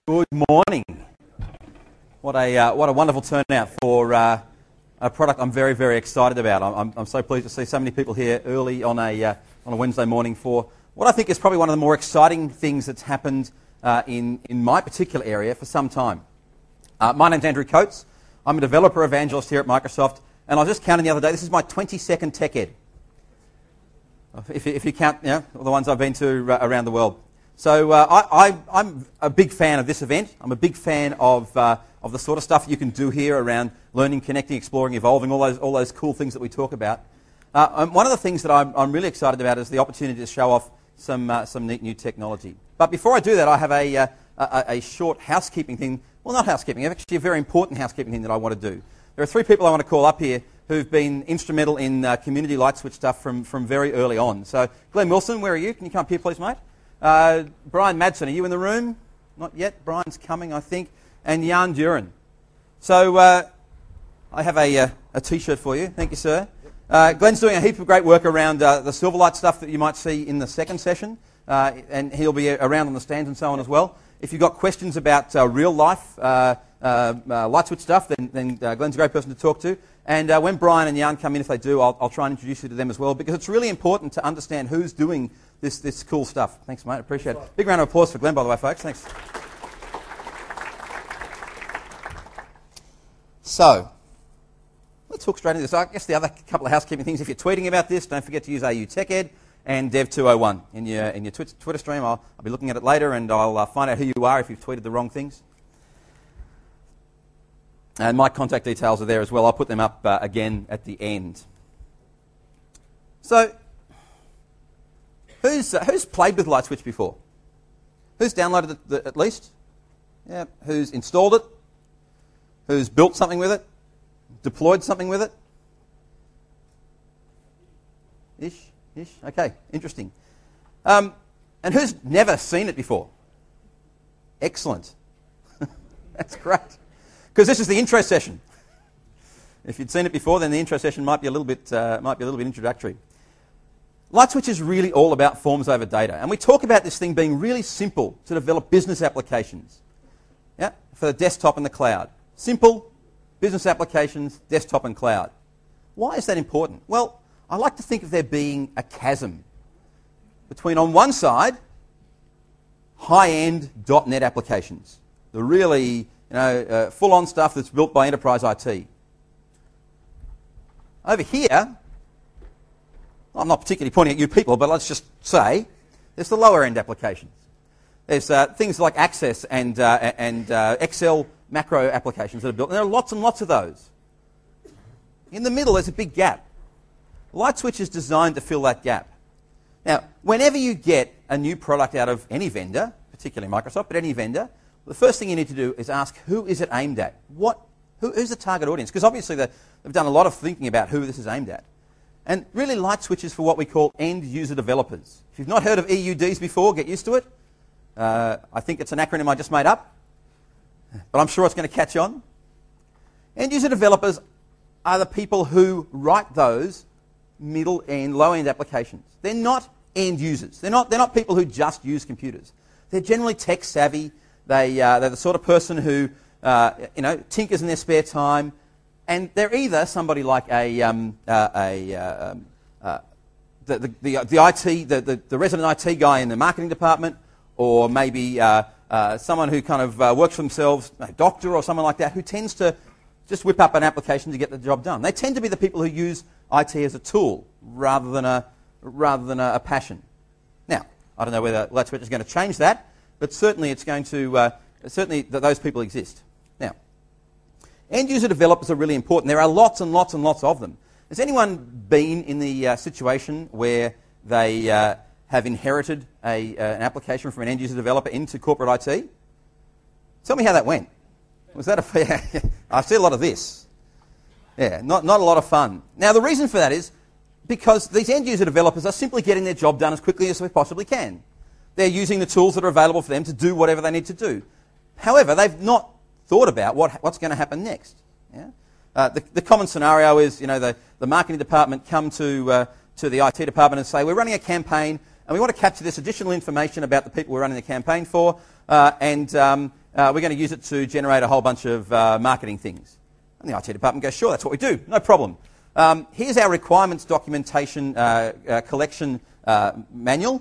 Good morning. What a wonderful turnout for a product I'm very, very excited about. I'm so pleased to see so many people here early on a Wednesday morning for what I think is probably one of the more exciting things that's happened in my particular area for some time. My name's Andrew Coates. I'm a developer evangelist here at Microsoft, and I was just counting the other day. This is my 22nd Tech Ed. If you count, the ones I've been to around the world. So I'm a big fan of this event. I'm a big fan of the sort of stuff you can do here around learning, connecting, exploring, evolving, all those cool things that we talk about. One of the things that I'm really excited about is the opportunity to show off some neat new technology. But before I do that, I have a short housekeeping thing. Well, not housekeeping, actually a very important housekeeping thing that I want to do. There are three people I want to call up here who've been instrumental in community light switch stuff from very early on. So Glenn Wilson, where are you? Can you come up here, please, mate? Brian Madsen, are you in the room? Not yet. Brian's coming, I think. And Jan Duren. So I have a T-shirt for you. Thank you, sir. Glenn's doing a heap of great work around the Silverlight stuff that you might see in the second session. And he'll be around on the stands and so on as well. If you've got questions about real-life light switch stuff, then Glenn's a great person to talk to. And when Brian and Jan come in, if they do, I'll try and introduce you to them as well, because it's really important to understand who's doing this cool stuff. Thanks, mate. Appreciate it. Big round of applause for Glenn, by the way, folks. Thanks. So, let's hook straight into this. I guess the other couple of housekeeping things, if you're tweeting about this, don't forget to use AU TechEd and Dev201 in your Twitter stream. I'll be looking at it later, and I'll find out who you are if you've tweeted the wrong things. And my contact details are there as well. I'll put them up again at the end. So, who's played with LightSwitch before? Who's downloaded it at least? Yeah. Who's installed it? Who's built something with it? Deployed something with it? Ish. Okay, interesting. And who's never seen it before? Excellent. That's great. Because this is the intro session. If you'd seen it before, then the intro session might be a little bit introductory. LightSwitch is really all about forms over data, and we talk about this thing being really simple to develop business applications, for the desktop and the cloud. Simple business applications, desktop and cloud. Why is that important? Well, I like to think of there being a chasm between, on one side, high-end .NET applications, the really full-on stuff that's built by enterprise IT. Over here, I'm not particularly pointing at you people, but let's just say there's the lower-end applications. There's things like Access and Excel macro applications that are built, and there are lots and lots of those. In the middle, there's a big gap. LightSwitch is designed to fill that gap. Now, whenever you get a new product out of any vendor, particularly Microsoft, but any vendor, the first thing you need to do is ask, who is it aimed at? Who's the target audience? Because obviously they've done a lot of thinking about who this is aimed at. And really, LightSwitch is for what we call end-user developers. If you've not heard of EUDs before, get used to it. I think it's an acronym I just made up, but I'm sure it's going to catch on. End-user developers are the people who write those middle-end, low-end applications. They're not end users. They're not people who just use computers. They're generally tech-savvy. They're the sort of person who tinkers in their spare time, and they're either somebody like the resident IT guy in the marketing department, or maybe someone who kind of works for themselves, a doctor or someone like that, who tends to just whip up an application to get the job done. They tend to be the people who use IT as a tool rather than a passion. Now, I don't know whether LightSwitch is going to change that, but certainly it's going to certainly those people exist. Now, end-user developers are really important. There are lots and lots and lots of them. Has anyone been in the situation where they have inherited an application from an end-user developer into corporate IT? Tell me how that went. Was that I see a lot of this. Yeah, not a lot of fun. Now, the reason for that is because these end-user developers are simply getting their job done as quickly as they possibly can. They're using the tools that are available for them to do whatever they need to do. However, they've not thought about what's going to happen next. Yeah? The common scenario is, the marketing department come to the IT department and say, we're running a campaign and we want to capture this additional information about the people we're running the campaign for, and we're going to use it to generate a whole bunch of marketing things. And the IT department goes, sure, that's what we do, no problem. Here's our requirements documentation collection manual.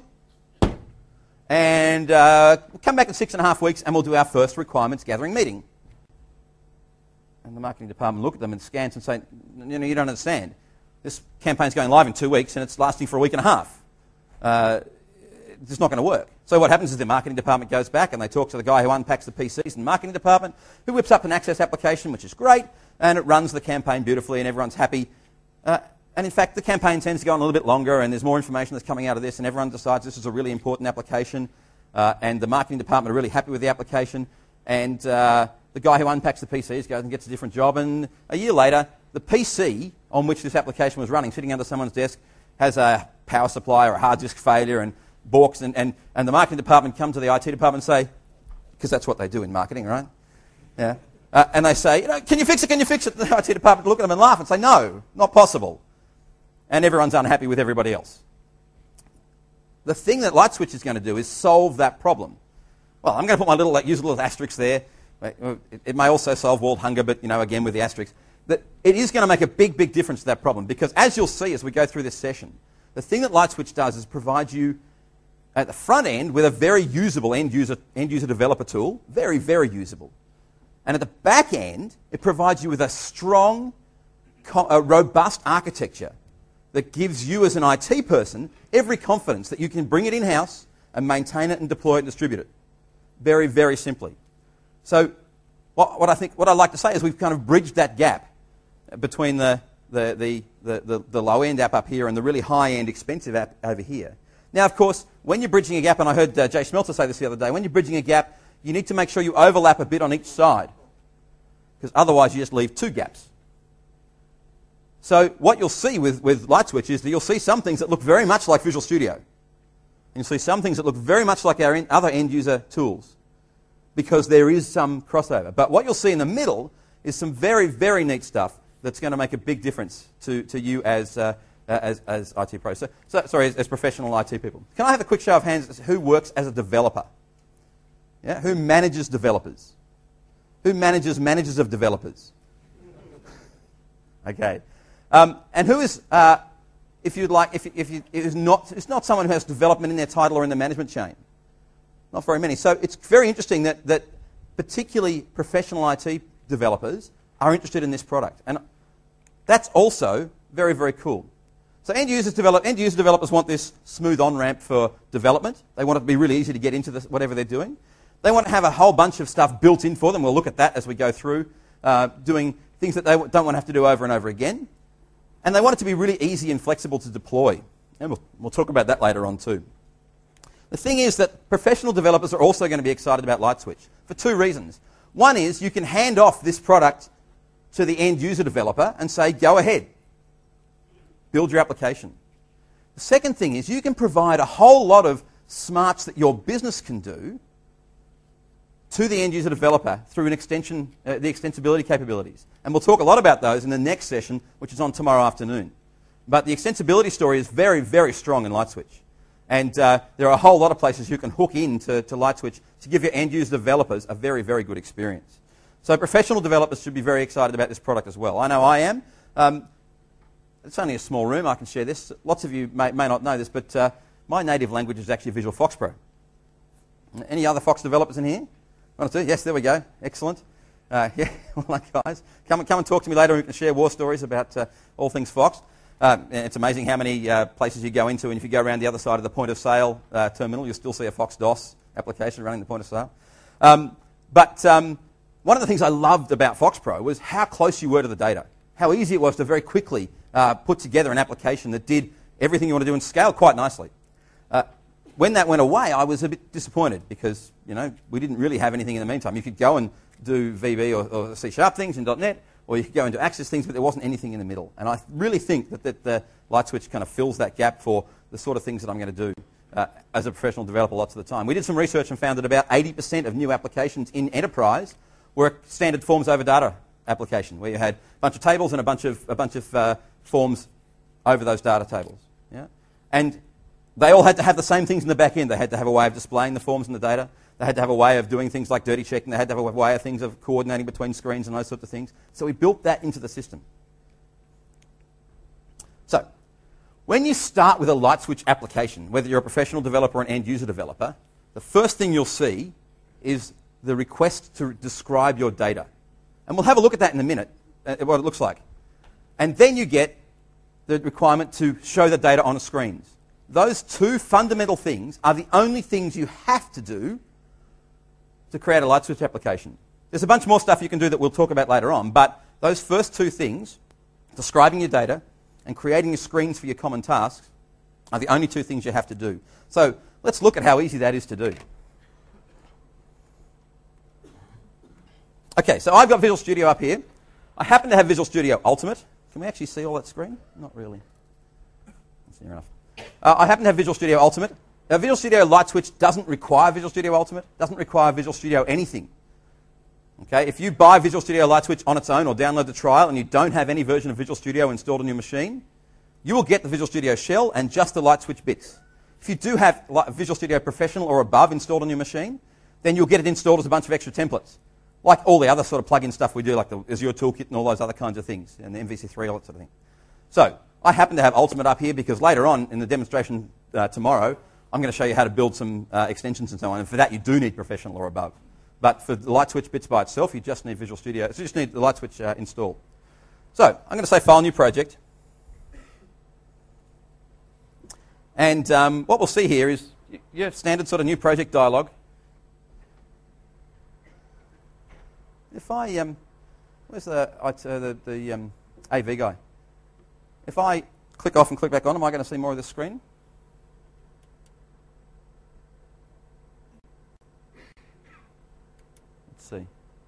And we'll come back in 6.5 weeks and we'll do our first requirements gathering meeting. And the marketing department look at them and scans and say, you know, you don't understand. This campaign's going live in 2 weeks and it's lasting for a week and a half. It's not going to work. So what happens is the marketing department goes back and they talk to the guy who unpacks the PCs in the marketing department, who whips up an Access application, which is great, and it runs the campaign beautifully and everyone's happy. And in fact, the campaign tends to go on a little bit longer and there's more information that's coming out of this and everyone decides this is a really important application and the marketing department are really happy with the application and the guy who unpacks the PCs goes and gets a different job and a year later, the PC on which this application was running, sitting under someone's desk, has a power supply or a hard disk failure and balks and the marketing department come to the IT department and say, because that's what they do in marketing, right? Yeah. And they say, you know, can you fix it, can you fix it? The IT department look at them and laugh and say, no, not possible. And everyone's unhappy with everybody else. The thing that LightSwitch is going to do is solve that problem. Well, I'm going to put my little, use a little asterisk there. It may also solve world hunger, but, you know, again with the asterisk. That it is going to make a big, big difference to that problem because as you'll see as we go through this session, the thing that LightSwitch does is provide you at the front end with a very usable end user developer tool, very, very usable. And at the back end, it provides you with a strong, robust architecture that gives you as an IT person every confidence that you can bring it in-house and maintain it and deploy it and distribute it. Very, very simply. So what I like to say is we've kind of bridged that gap between the low-end app up here and the really high-end expensive app over here. Now, of course, when you're bridging a gap, and I heard Jay Schmelzer say this the other day, when you're bridging a gap, you need to make sure you overlap a bit on each side because otherwise you just leave two gaps. So what you'll see with LightSwitch is that you'll see some things that look very much like Visual Studio. And you'll see some things that look very much like our other end-user tools because there is some crossover. But what you'll see in the middle is some very, very neat stuff that's going to make a big difference to you as IT pros. As professional IT people. Can I have a quick show of hands as who works as a developer? Yeah? Who manages developers? Who manages managers of developers? Okay. And who is, if you'd like, it's not someone who has development in their title or in the management chain. Not very many. So it's very interesting that particularly professional IT developers are interested in this product. And that's also very, very cool. So end-user developers want this smooth on-ramp for development. They want it to be really easy to get into whatever they're doing. They want to have a whole bunch of stuff built in for them. We'll look at that as we go through, doing things that they don't want to have to do over and over again. And they want it to be really easy and flexible to deploy. And we'll talk about that later on too. The thing is that professional developers are also going to be excited about LightSwitch for two reasons. One is you can hand off this product to the end-user developer and say, go ahead. Build your application. The second thing is you can provide a whole lot of smarts that your business can do to the end-user developer through an extension, the extensibility capabilities. And we'll talk a lot about those in the next session, which is on tomorrow afternoon. But the extensibility story is very, very strong in LightSwitch. And there are a whole lot of places you can hook into LightSwitch to give your end-user developers a very, very good experience. So professional developers should be very excited about this product as well. I know I am. It's only a small room. I can share this. Lots of you may not know this, but my native language is actually Visual Fox Pro. Any other Fox developers in here? One or two? Yes, there we go. Excellent. Yeah, well, guys, come and talk to me later. We can share war stories about all things Fox. It's amazing how many places you go into, and if you go around the other side of the point of sale terminal, you'll still see a Fox DOS application running the point of sale. But one of the things I loved about Fox Pro was how close you were to the data, how easy it was to very quickly put together an application that did everything you want to do and scale quite nicely. When that went away, I was a bit disappointed because we didn't really have anything in the meantime. You could go and do VB or C# things in .NET, or you could go and do Access things, but there wasn't anything in the middle. And I really think that the LightSwitch kind of fills that gap for the sort of things that I'm going to do as a professional developer lots of the time. We did some research and found that about 80% of new applications in enterprise were a standard forms over data application, where you had a bunch of tables and a bunch of forms over those data tables. Yeah? And They all had to have the same things in the back end. They had to have a way of displaying the forms and the data. They had to have a way of doing things like dirty checking. They had to have a way of things of coordinating between screens and those sorts of things. So we built that into the system. So when you start with a light switch application, whether you're a professional developer or an end user developer, the first thing you'll see is the request to describe your data. And we'll have a look at that in a minute, what it looks like. And then you get the requirement to show the data on screens. Those two fundamental things are the only things you have to do to create a light switch application. There's a bunch more stuff you can do that we'll talk about later on, but those first two things, describing your data and creating your screens for your common tasks, are the only two things you have to do. So let's look at how easy that is to do. Okay, so I've got Visual Studio up here. I happen to have Visual Studio Ultimate. Can we actually see all that screen? Not really. That's near enough. I happen to have Visual Studio Ultimate. Now, Visual Studio Light Switch doesn't require Visual Studio Ultimate, doesn't require Visual Studio anything. Okay, if you buy Visual Studio Light Switch on its own or download the trial and you don't have any version of Visual Studio installed on your machine, you will get the Visual Studio shell and just the light switch bits. If you do have Visual Studio Professional or above installed on your machine, then you'll get it installed as a bunch of extra templates, like all the other sort of plug-in stuff we do, like the Azure Toolkit and all those other kinds of things, and the MVC3, all that sort of thing. So I happen to have Ultimate up here because later on in the demonstration tomorrow, I'm going to show you how to build some extensions and so on, and for that you do need Professional or above. But for the light switch bits by itself, you just need Visual Studio. So you just need the light switch installed. So I'm going to say File, New Project. And what we'll see here is your standard sort of New Project dialog. If I, where's the AV guy? If I click off and click back on, am I going to see more of this screen? Let's see.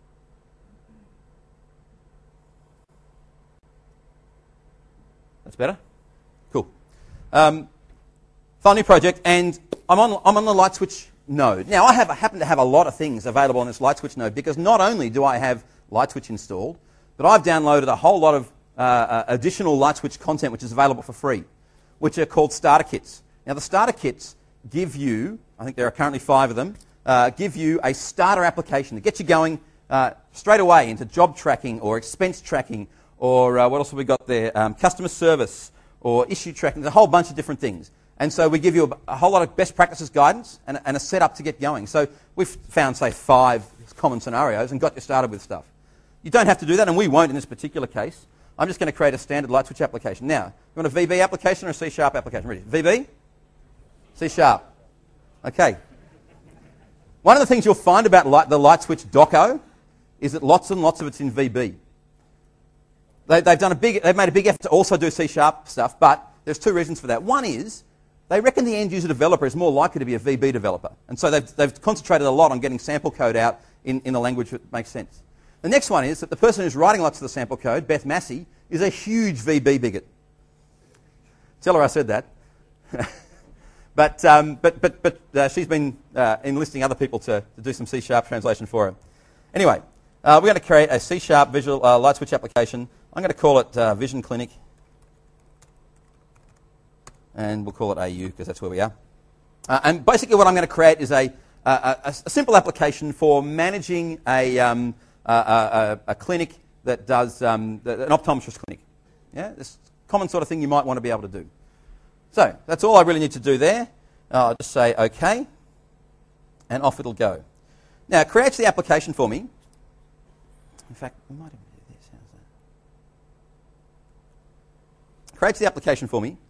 That's better? Cool. File, New Project, and I'm on the light switch node. Now, I happen to have a lot of things available on this light switch node because not only do I have light switch installed, but I've downloaded a whole lot of additional light switch content which is available for free, which are called starter kits. Now, the starter kits give you, I think there are currently 5 of them, give you a starter application that gets you going straight away into job tracking or expense tracking or what else have we got there? Customer service or issue tracking. There's a whole bunch of different things. And so we give you a whole lot of best practices guidance and a setup to get going. So we've found, say, 5 common scenarios and got you started with stuff. You don't have to do that, and we won't in this particular case. I'm just going to create a standard light switch application. Now, you want a VB application or a C# application? Ready? VB? C#. Okay. One of the things you'll find about the light switch doco is that lots and lots of it's in VB. They've made a big effort to also do C# stuff, but there's 2 reasons for that. One is they reckon the end user developer is more likely to be a VB developer, and so they've concentrated a lot on getting sample code out in a language that makes sense. The next one is that the person who's writing lots of the sample code, Beth Massey, is a huge VB bigot. Tell her I said that. but she's been enlisting other people to do some C# translation for her. Anyway, we're going to create a C# visual light switch application. I'm going to call it Vision Clinic. And we'll call it AU because that's where we are. And basically what I'm going to create is a simple application for managing a clinic that does, an optometrist clinic. Yeah, this common sort of thing you might want to be able to do. So that's all I really need to do there. I'll just say OK, and off it'll go. Now it creates the application for me. In fact, we might even do this. How's that? Creates the application for me.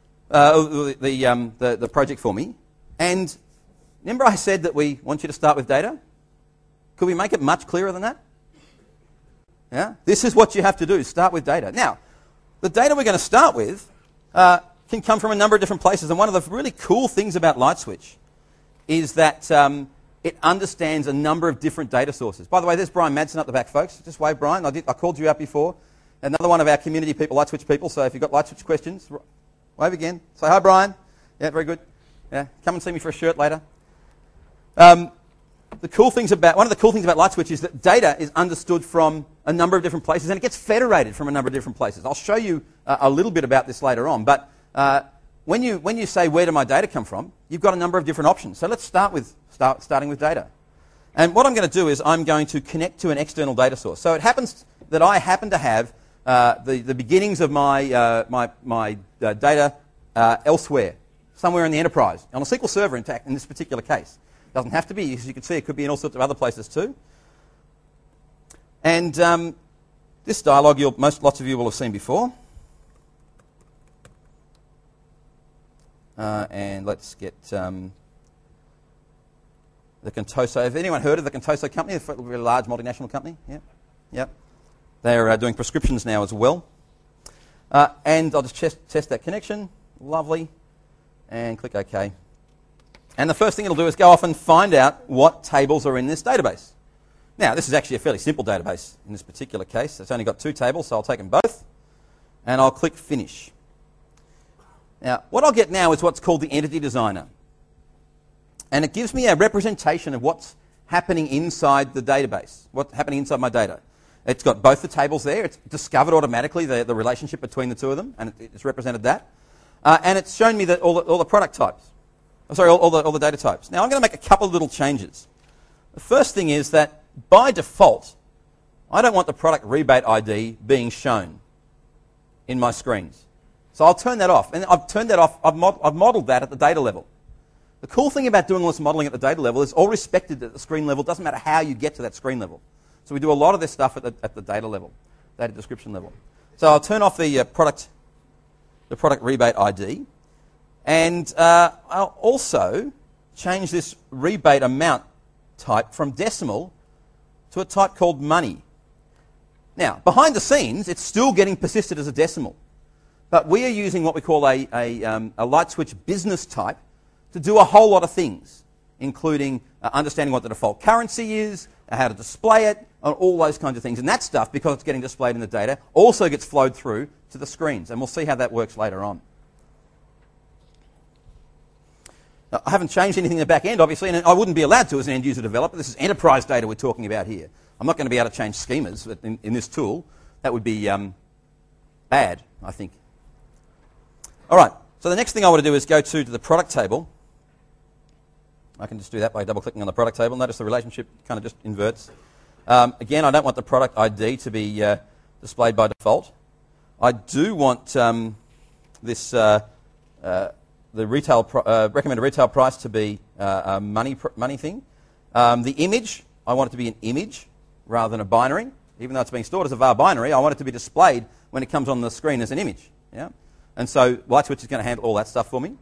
The project for me. And remember I said that we want you to start with data? Could we make it much clearer than that? Yeah? This is what you have to do, start with data. Now, the data we're going to start with can come from a number of different places. And one of the really cool things about LightSwitch is that it understands a number of different data sources. By the way, there's Brian Madsen up the back, folks. Just wave, Brian. I called you out before. Another one of our community people, LightSwitch people. So if you've got LightSwitch questions, wave again. Say hi, Brian. Yeah, very good. Yeah, come and see me for a shirt later. One of the cool things about LightSwitch is that data is understood from a number of different places, and it gets federated from a number of different places. I'll show you a little bit about this later on. But one when you say where do my data come from, you've got a number of different options. So let's starting with data. And what I'm going to do is I'm going to connect to an external data source. So it happens that I happen to have the beginnings of my data elsewhere, somewhere in the enterprise, on a SQL Server in this particular case. It doesn't have to be, as you can see, it could be in all sorts of other places too. And this dialog, lots of you will have seen before. And let's get the Contoso. Have anyone heard of the Contoso company? A very large multinational company. Yeah, yeah. They're doing prescriptions now as well. And I'll just test that connection. Lovely. And click OK. And the first thing it'll do is go off and find out what tables are in this database. Now, this is actually a fairly simple database in this particular case. It's only got 2 tables, so I'll take them both. And I'll click Finish. Now, what I'll get now is what's called the Entity Designer. And it gives me a representation of what's happening inside the database, what's happening inside my data. It's got both the tables there. It's discovered automatically the relationship between the two of them, and it's represented that. And it's shown me all the product types. All the data types. Now, I'm going to make a couple of little changes. The first thing is that, by default, I don't want the product rebate ID being shown in my screens. So I'll turn that off. And I've turned that off. I've modeled that at the data level. The cool thing about doing all this modeling at the data level is all respected at the screen level. It doesn't matter how you get to that screen level. So we do a lot of this stuff at the data level, data description level. So I'll turn off the product rebate ID. And I'll also change this rebate amount type from decimal to a type called money. Now, behind the scenes, it's still getting persisted as a decimal. But we are using what we call a LightSwitch business type to do a whole lot of things, including understanding what the default currency is, how to display it, and all those kinds of things. And that stuff, because it's getting displayed in the data, also gets flowed through to the screens. And we'll see how that works later on. Now, I haven't changed anything in the back end, obviously, and I wouldn't be allowed to as an end-user developer. This is enterprise data we're talking about here. I'm not going to be able to change schemas in this tool. That would be bad, I think. All right, so the next thing I want to do is go to the product table. I can just do that by double-clicking on the product table. Notice the relationship kind of just inverts. Again, I don't want the product ID to be displayed by default. I do want the recommended retail price to be a money thing. The image, I want it to be an image rather than a binary. Even though it's being stored as a var binary, I want it to be displayed when it comes on the screen as an image. Yeah? And so LightSwitch is going to handle all that stuff for me.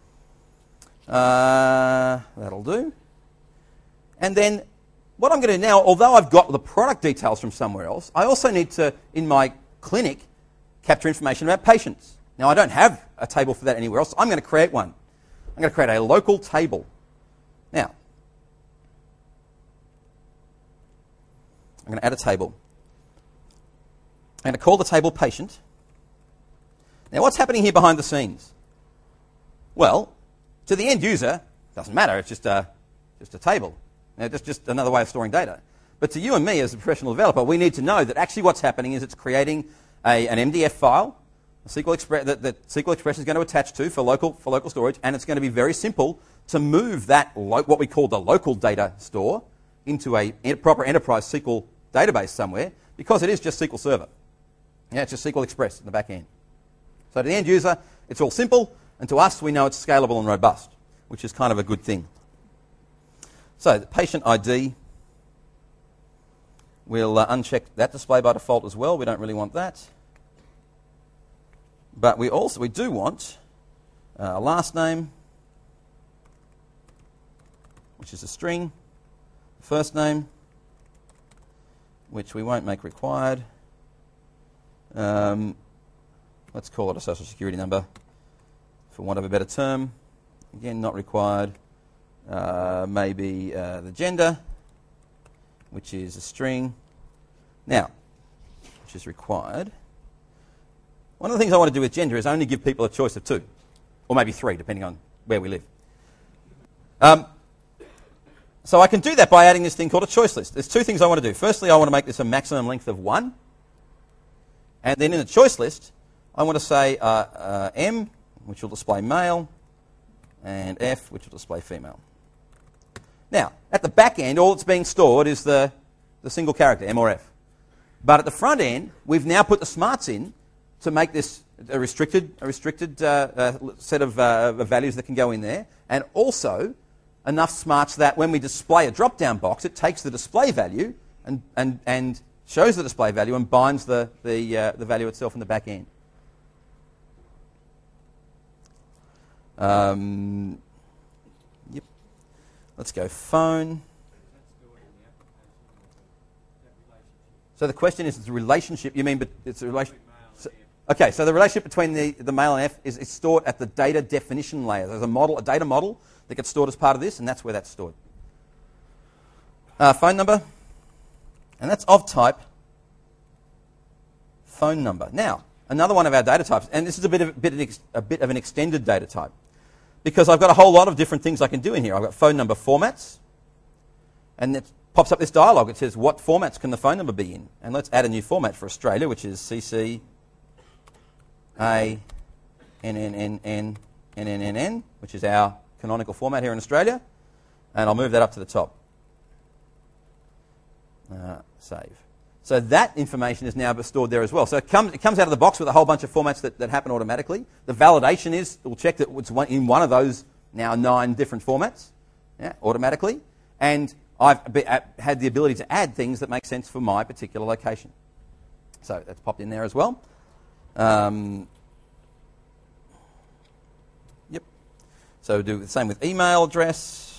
That'll do. And then what I'm going to do now, although I've got the product details from somewhere else, I also need to, in my clinic, capture information about patients. Now, I don't have a table for that anywhere else. So I'm going to create one. I'm going to create a local table. Now, I'm going to add a table. I'm going to call the table patient. Now, what's happening here behind the scenes? Well, to the end user, it doesn't matter. It's just a table. Now, just another way of storing data. But to you and me as a professional developer, we need to know that actually what's happening is it's creating an MDF file that SQL Express is going to attach to for local storage, and it's going to be very simple to move that, what we call the local data store, into a proper enterprise SQL database somewhere, because it is just SQL Server. Yeah, it's just SQL Express in the back end. So to the end user, it's all simple, and to us, we know it's scalable and robust, which is kind of a good thing. So the patient ID, we'll uncheck that display by default as well. We don't really want that. But we do want a last name, which is a string, first name, which we won't make required. Let's call it a social security number, for want of a better term. Again, not required. Maybe the gender, which is a string. Now, which is required. One of the things I want to do with gender is only give people a choice of 2, or maybe 3, depending on where we live. So I can do that by adding this thing called a choice list. There's 2 things I want to do. Firstly, I want to make this a maximum length of 1. And then in the choice list, I want to say M, which will display male, and F, which will display female. Now, at the back end, all that's being stored is the single character, M or F. But at the front end, we've now put the smarts in to make this a restricted set of values that can go in there, and also enough smarts that when we display a drop-down box, it takes the display value and shows the display value and binds the value itself in the back end. Yep. Let's go phone. So the question is, it's a relationship. You mean, but it's a relation. Okay, so the relationship between the male and F is stored at the data definition layer. There's a data model that gets stored as part of this, and that's where that's stored. Phone number, and that's of type phone number. Now, another one of our data types, and this is a bit of an extended data type, because I've got a whole lot of different things I can do in here. I've got phone number formats, and it pops up this dialog. It says, what formats can the phone number be in? And let's add a new format for Australia, which is CC A NNNN, which is our canonical format here in Australia, and I'll move that up to the top. Save. So that information is now stored there as well. So it comes out of the box with a whole bunch of formats that happen automatically. The validation is, we'll check that it's in one of those now 9 different formats, automatically, and I've had the ability to add things that make sense for my particular location. So that's popped in there as well. Yep. So do the same with email address,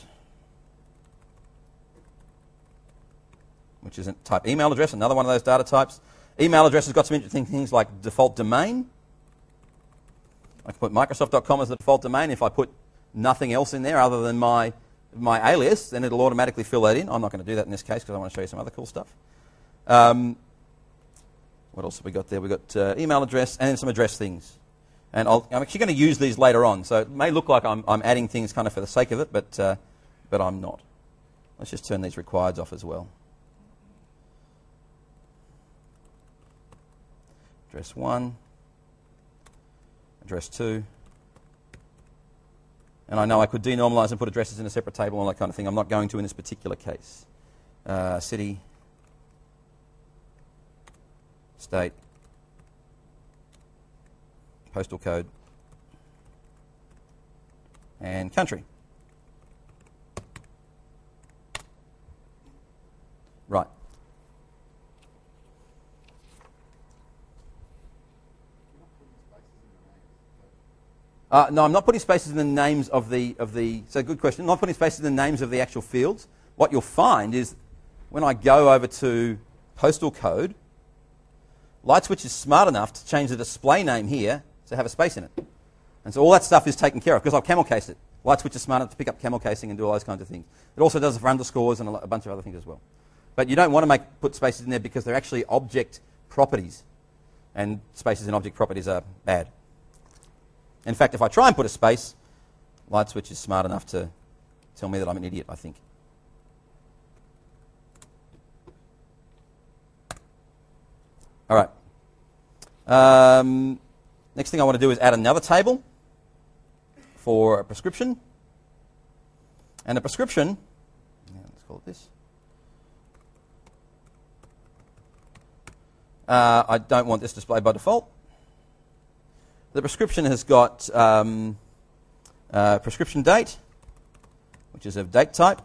which is a type email address, another one of those data types. Email address has got some interesting things like default domain. I can put Microsoft.com as the default domain. If I put nothing else in there other than my alias, then it'll automatically fill that in. I'm not going to do that in this case because I want to show you some other cool stuff. What else have we got there? We've got email address and then some address things. And I'm actually going to use these later on. So it may look like I'm adding things kind of for the sake of it, but I'm not. Let's just turn these requireds off as well. Address 1, address 2. And I know I could denormalize and put addresses in a separate table and all that kind of thing. I'm not going to in this particular case. City, state, postal code, and country. Right. No, I'm not putting spaces in the names of the. So good question. I'm not putting spaces in the names of the actual fields. What you'll find is when I go over to postal code, LightSwitch is smart enough to change the display name here to have a space in it. And so all that stuff is taken care of because I've camel cased it. LightSwitch is smart enough to pick up camel casing and do all those kinds of things. It also does it for underscores and a bunch of other things as well. But you don't want to put spaces in there because they're actually object properties. And spaces in object properties are bad. In fact, if I try and put a space, LightSwitch is smart enough to tell me that I'm an idiot, I think. All right. Next thing I want to do is add another table for a prescription. And a prescription, let's call it this. I don't want this displayed by default. The prescription has got prescription date, which is of date type,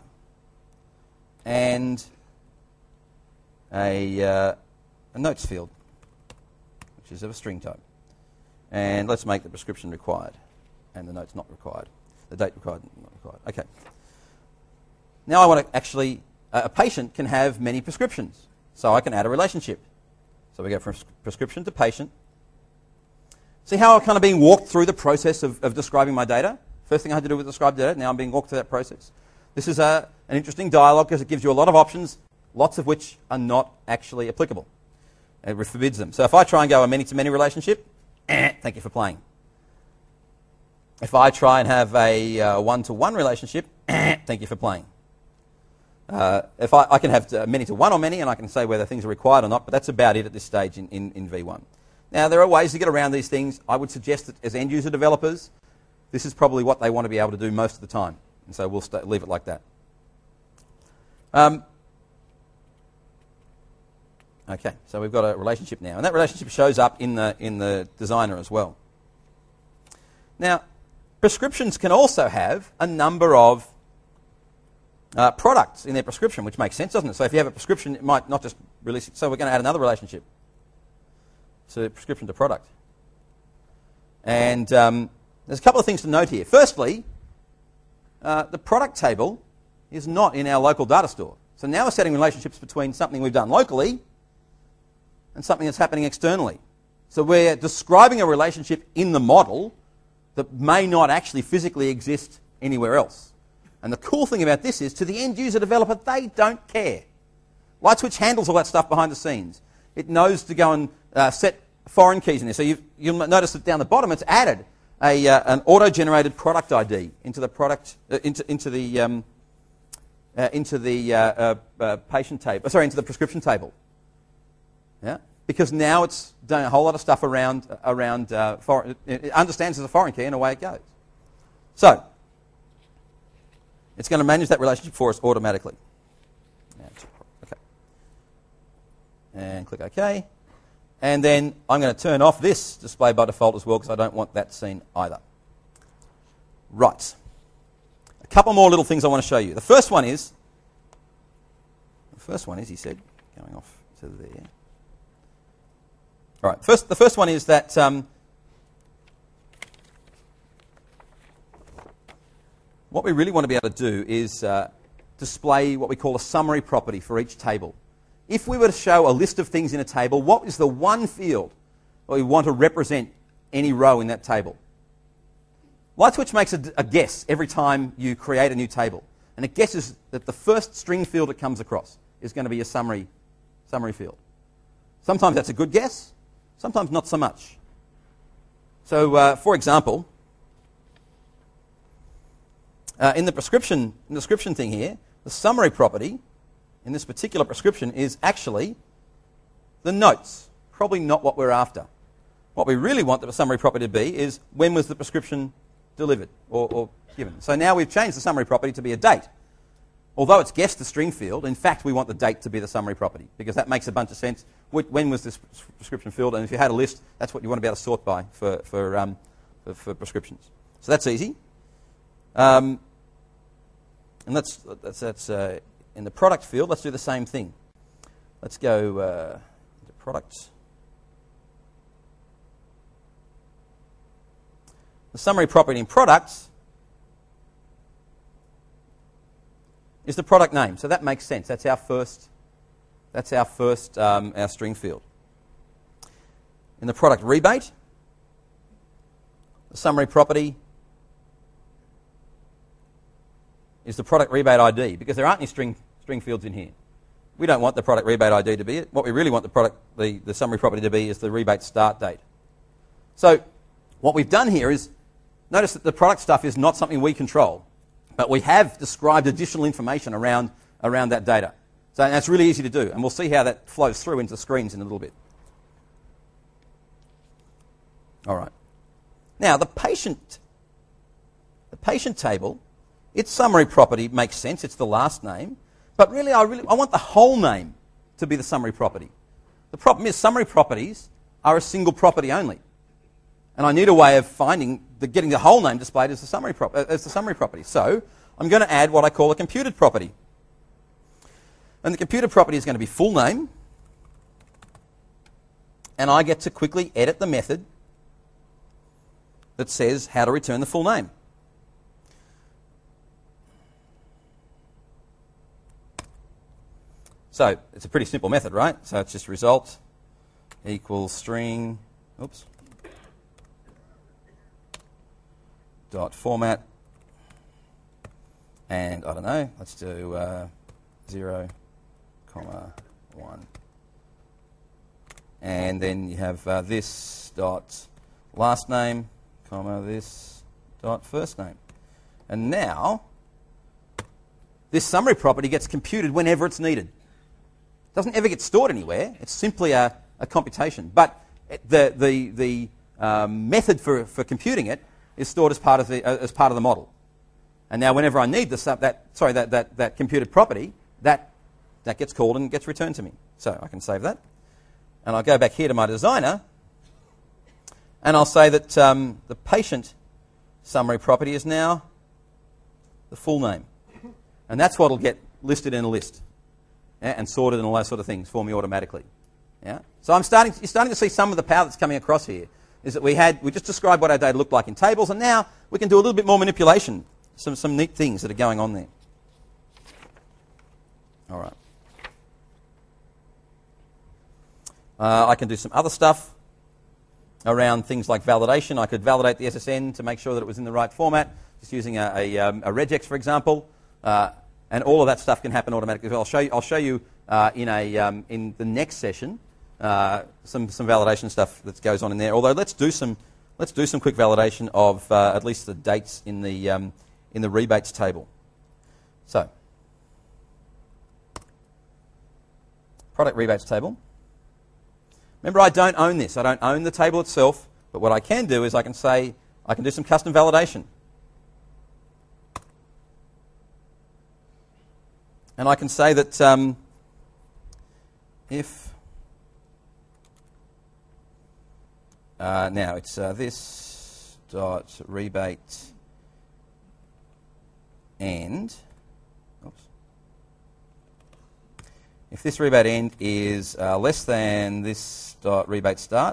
and a notes field, which is of a string type. And let's make the prescription required, and the notes not required. The date required, not required. Okay. Now I want to actually, a patient can have many prescriptions, so I can add a relationship. So we go from prescription to patient. See how I'm kind of being walked through the process of describing my data? First thing I had to do was describe data. Now I'm being walked through that process. This is an interesting dialogue because it gives you a lot of options, lots of which are not actually applicable. It forbids them. So if I try and go a many-to-many relationship, thank you for playing. If I try and have a one-to-one relationship, thank you for playing. If I can have many-to-one or many, and I can say whether things are required or not, but that's about it at this stage in V1. Now, there are ways to get around these things. I would suggest that as end-user developers, this is probably what they want to be able to do most of the time. And so we'll leave it like that. Okay, so we've got a relationship now. And that relationship shows up in the designer as well. Now, prescriptions can also have a number of products in their prescription, which makes sense, doesn't it? So if you have a prescription, it might not just release it. So we're going to add another relationship. So prescription to product. And there's a couple of things to note here. Firstly, the product table is not in our local data store. So now we're setting relationships between something we've done locally and something that's happening externally. So we're describing a relationship in the model that may not actually physically exist anywhere else. And the cool thing about this is, to the end-user developer, they don't care. LightSwitch handles all that stuff behind the scenes. It knows to go and set foreign keys in there. So you'll notice that down the bottom it's added an auto-generated product ID into the product into the patient table. Sorry, into the prescription table. Yeah, because now it's done a whole lot of stuff around foreign. It understands there's a foreign key and away it goes. So it's going to manage that relationship for us automatically. Okay. And click OK. And then I'm going to turn off this display by default as well, because I don't want that seen either. Right. A couple more little things I want to show you. The first one is, he said, going off to there. All right. The first one is that what we really want to be able to do is display what we call a summary property for each table. If we were to show a list of things in a table, what is the one field that we want to represent any row in that table? LightSwitch makes a guess every time you create a new table. And it guesses that the first string field it comes across is going to be a summary field. Sometimes that's a good guess, sometimes not so much. So, for example, in the prescription thing here, the summary property in this particular prescription is actually the notes. Probably not what we're after. What we really want the summary property to be is, when was the prescription delivered or given. So now we've changed the summary property to be a date. Although it's guessed the string field, in fact we want the date to be the summary property, because that makes a bunch of sense. When was this prescription filled? And if you had a list, that's what you want to be able to sort by for prescriptions. So that's easy. And that's in the product field. Let's do the same thing. Let's go to products. The summary property in products is the product name. So that makes sense. That's our first our string field. In the product rebate, the summary property is the product rebate ID, because there aren't any string fields in here. We don't want the product rebate ID to be it. What we really want the summary property to be is the rebate start date. So what we've done here is, notice that the product stuff is not something we control, but we have described additional information around that data. So that's really easy to do, and we'll see how that flows through into the screens in a little bit. All right. Now, the patient table, its summary property makes sense. It's the last name. But really, I want the whole name to be the summary property. The problem is, summary properties are a single property only. And I need a way of getting the whole name displayed as the summary property. So I'm going to add what I call a computed property. And the computed property is going to be full name. And I get to quickly edit the method that says how to return the full name. So it's a pretty simple method, right? So it's just result equals string, dot format, and I don't know, let's do 0, 1. And then you have this dot last name, this dot first name. And now this summary property gets computed whenever it's needed. It doesn't ever get stored anywhere. It's simply a computation. But the method for computing it is stored as part of the model. And now whenever I need that computed property, that gets called and gets returned to me. So I can save that. And I'll go back here to my designer, and I'll say that the patient summary property is now the full name. And that's what will get listed in a list, yeah, and sorted and all those sort of things for me automatically. Yeah? So you're starting to see some of the power that's coming across here, is that we just described what our data looked like in tables, and now we can do a little bit more manipulation, some neat things that are going on there. All right. I can do some other stuff around things like validation. I could validate the SSN to make sure that it was in the right format, just using a regex, for example, and all of that stuff can happen automatically. I'll show you in the next session some validation stuff that goes on in there. Although let's do some quick validation of at least the dates in the rebates table. So, product rebates table. Remember, I don't own this. I don't own the table itself, but what I can do is I can do some custom validation. And I can say that if now it's this dot rebate end. Oops. If this rebate end is less than this dot rebate start,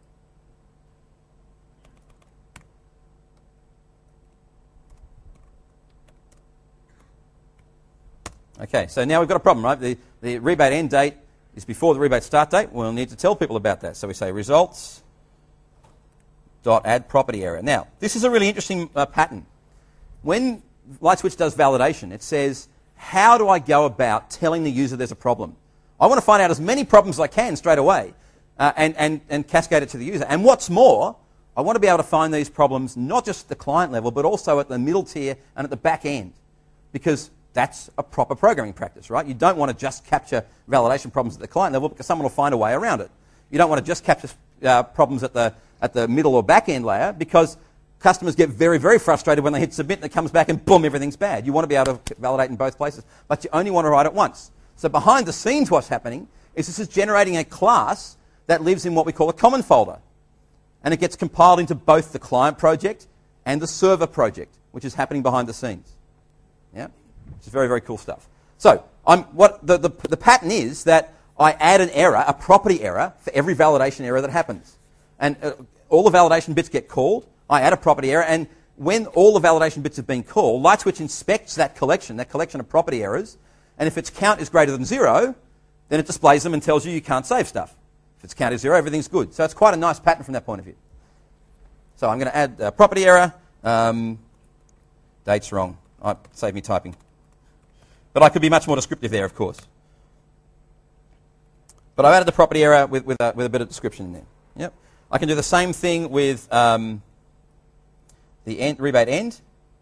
okay, so now we've got a problem, right? The rebate end date is before the rebate start date. We'll need to tell people about that. So we say results dot add property error. Now, this is a really interesting pattern. When LightSwitch does validation, it says, how do I go about telling the user there's a problem? I want to find out as many problems as I can straight away and cascade it to the user. And what's more, I want to be able to find these problems not just at the client level, but also at the middle tier and at the back end, because that's a proper programming practice, right? You don't want to just capture validation problems at the client level because someone will find a way around it. You don't want to just capture problems at the middle or back end layer because customers get very, very frustrated when they hit submit and it comes back and boom, everything's bad. You want to be able to validate in both places, but you only want to write it once. So behind the scenes what's happening is this is generating a class that lives in what we call a common folder. And it gets compiled into both the client project and the server project, which is happening behind the scenes. Yeah? Which is very, very cool stuff. So the pattern is that I add an error, a property error, for every validation error that happens. And all the validation bits get called. I add a property error, and when all the validation bits have been called, LightSwitch inspects that collection of property errors, and if its count is greater than 0, then it displays them and tells you can't save stuff. If its count is 0, everything's good. So it's quite a nice pattern from that point of view. So I'm going to add a property error. Date's wrong. Save me typing. But I could be much more descriptive there, of course. But I've added the property error with a bit of description in there. Yep. I can do the same thing with the rebate end.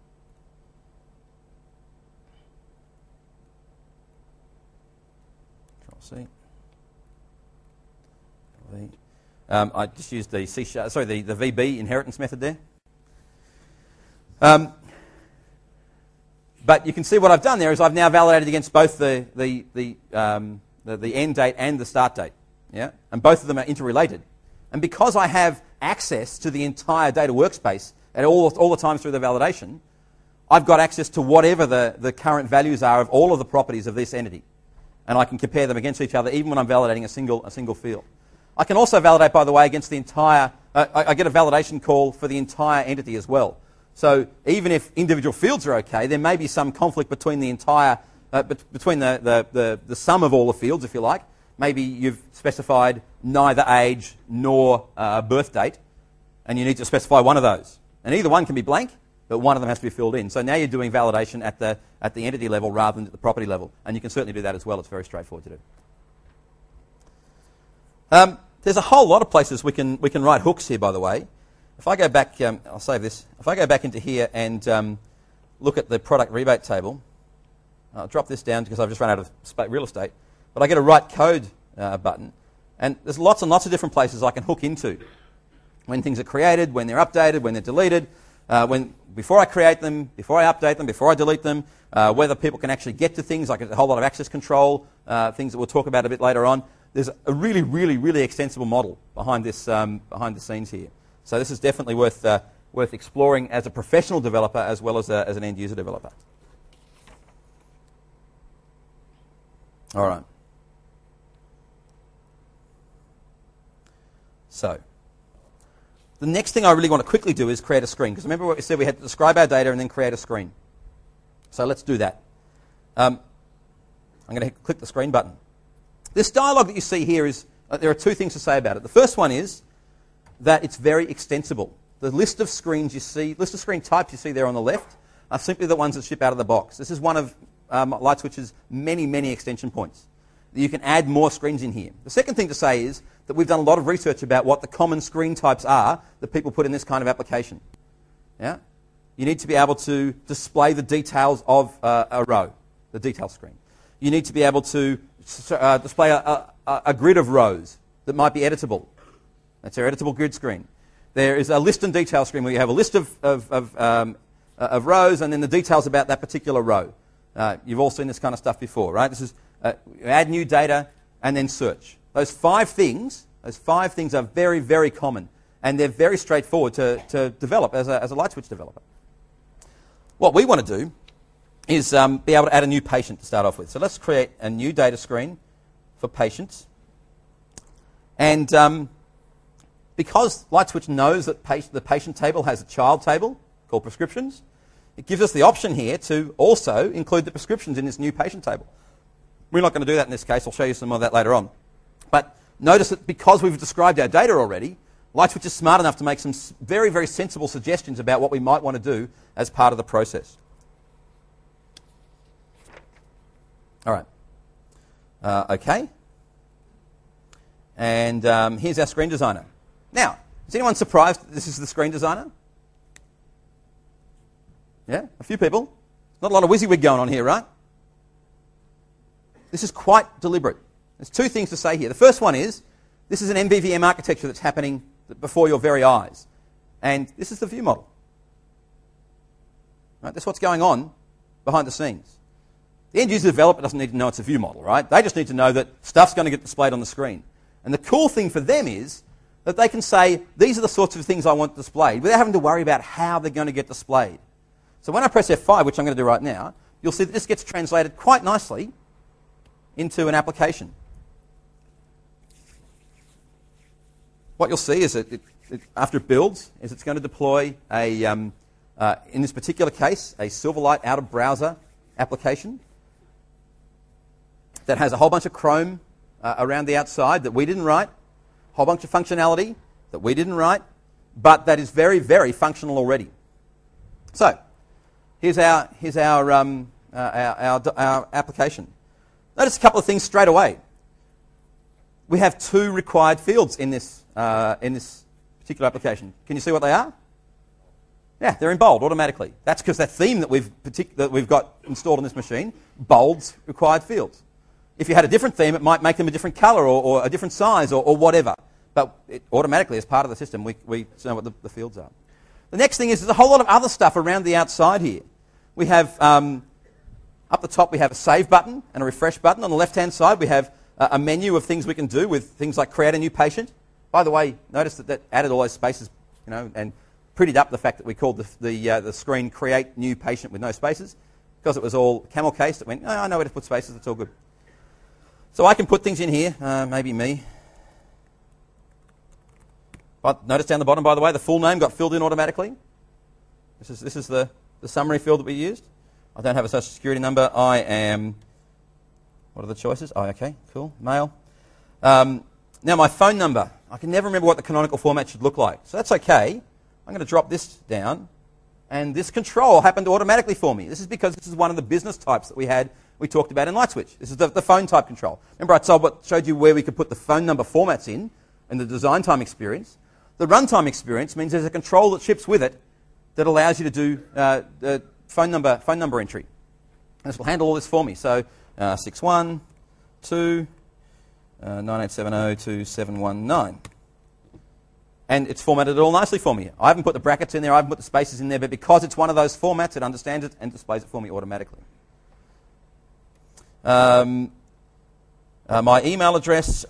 Control C. V. I just used the the VB inheritance method there. But you can see what I've done there is I've now validated against both the end date and the start date. Yeah? And both of them are interrelated. And because I have access to the entire data workspace at all the time through the validation, I've got access to whatever the current values are of all of the properties of this entity. And I can compare them against each other even when I'm validating a single field. I can also validate, by the way, against the entire... I get a validation call for the entire entity as well. So even if individual fields are okay, there may be some conflict between the entire... between the sum of all the fields, if you like. Maybe you've specified neither age nor birth date, and you need to specify one of those. And either one can be blank, but one of them has to be filled in. So now you're doing validation at the entity level rather than at the property level. And you can certainly do that as well. It's very straightforward to do. There's a whole lot of places we can write hooks here, by the way. If I go back, I'll save this. If I go back into here and look at the product rebate table, I'll drop this down because I've just run out of real estate. But I get a write code button. And there's lots and lots of different places I can hook into. When things are created, when they're updated, when they're deleted, before I create them, before I update them, before I delete them, whether people can actually get to things, like a whole lot of access control, things that we'll talk about a bit later on. There's a really, really, really extensible model behind this, behind the scenes here. So this is definitely worth exploring as a professional developer as well as an end user developer. All right. So the next thing I really want to quickly do is create a screen, because remember what we said, we had to describe our data and then create a screen. So let's do that. I'm going to click the screen button. This dialog that you see here is, there are two things to say about it. The first one is that it's very extensible. The list of screens you see, list of screen types you see there on the left are simply the ones that ship out of the box. This is one of LightSwitch's many, many extension points. You can add more screens in here. The second thing to say is that we've done a lot of research about what the common screen types are that people put in this kind of application. Yeah? You need to be able to display the details of a row, the detail screen. You need to be able to display a grid of rows that might be editable. That's our editable grid screen. There is a list and detail screen where you have a list of rows and then the details about that particular row. You've all seen this kind of stuff before, right? This is add new data and then search. Those five things are very, very common, and they're very straightforward to develop as a LightSwitch developer. What we want to do is be able to add a new patient to start off with. So let's create a new data screen for patients. And because LightSwitch knows that the patient table has a child table called prescriptions, it gives us the option here to also include the prescriptions in this new patient table. We're not going to do that in this case. I'll show you some of that later on. But notice that because we've described our data already, LightSwitch is smart enough to make some very, very sensible suggestions about what we might want to do as part of the process. All right. Okay. And here's our screen designer. Now, is anyone surprised that this is the screen designer? Yeah, a few people. Not a lot of WYSIWYG going on here, right? This is quite deliberate. There's two things to say here. The first one is, this is an MVVM architecture that's happening before your very eyes. And this is the view model. Right? That's what's going on behind the scenes. The end user developer doesn't need to know it's a view model, right? They just need to know that stuff's going to get displayed on the screen. And the cool thing for them is that they can say, these are the sorts of things I want displayed, without having to worry about how they're going to get displayed. So when I press F5, which I'm going to do right now, you'll see that this gets translated quite nicely into an application. What you'll see is that after it builds, is it's going to deploy in this particular case, a Silverlight out-of-browser application that has a whole bunch of Chrome around the outside that we didn't write, a whole bunch of functionality that we didn't write, but that is very, very functional already. So here's our application. Notice a couple of things straight away. We have two required fields in this particular application. Can you see what they are? Yeah, they're in bold automatically. That's because that theme that we've got installed on this machine bolds required fields. If you had a different theme, it might make them a different color or a different size or whatever. But automatically, as part of the system, we know what the fields are. The next thing is there's a whole lot of other stuff around the outside here. We have, up the top, we have a save button and a refresh button. On the left-hand side, we have a menu of things we can do with things like create a new patient. By the way, notice that added all those spaces, and prettied up the fact that we called the screen create new patient with no spaces. Because it was all camel case, it went, oh, I know where to put spaces, it's all good. So I can put things in here, maybe me. But notice down the bottom, by the way, the full name got filled in automatically. This is the summary field that we used. I don't have a social security number. I am, what are the choices? Oh, okay, cool, male. Now my phone number, I can never remember what the canonical format should look like. So that's okay. I'm going to drop this down, and this control happened automatically for me. This is because this is one of the business types that we talked about in LightSwitch. This is the phone type control. Remember I showed you where we could put the phone number formats in the design time experience. The runtime experience means there's a control that ships with it that allows you to do the phone number entry. And this will handle all this for me. So 612, 98702719. And it's formatted it all nicely for me. I haven't put the brackets in there, I haven't put the spaces in there, but because it's one of those formats, it understands it and displays it for me automatically. My email address,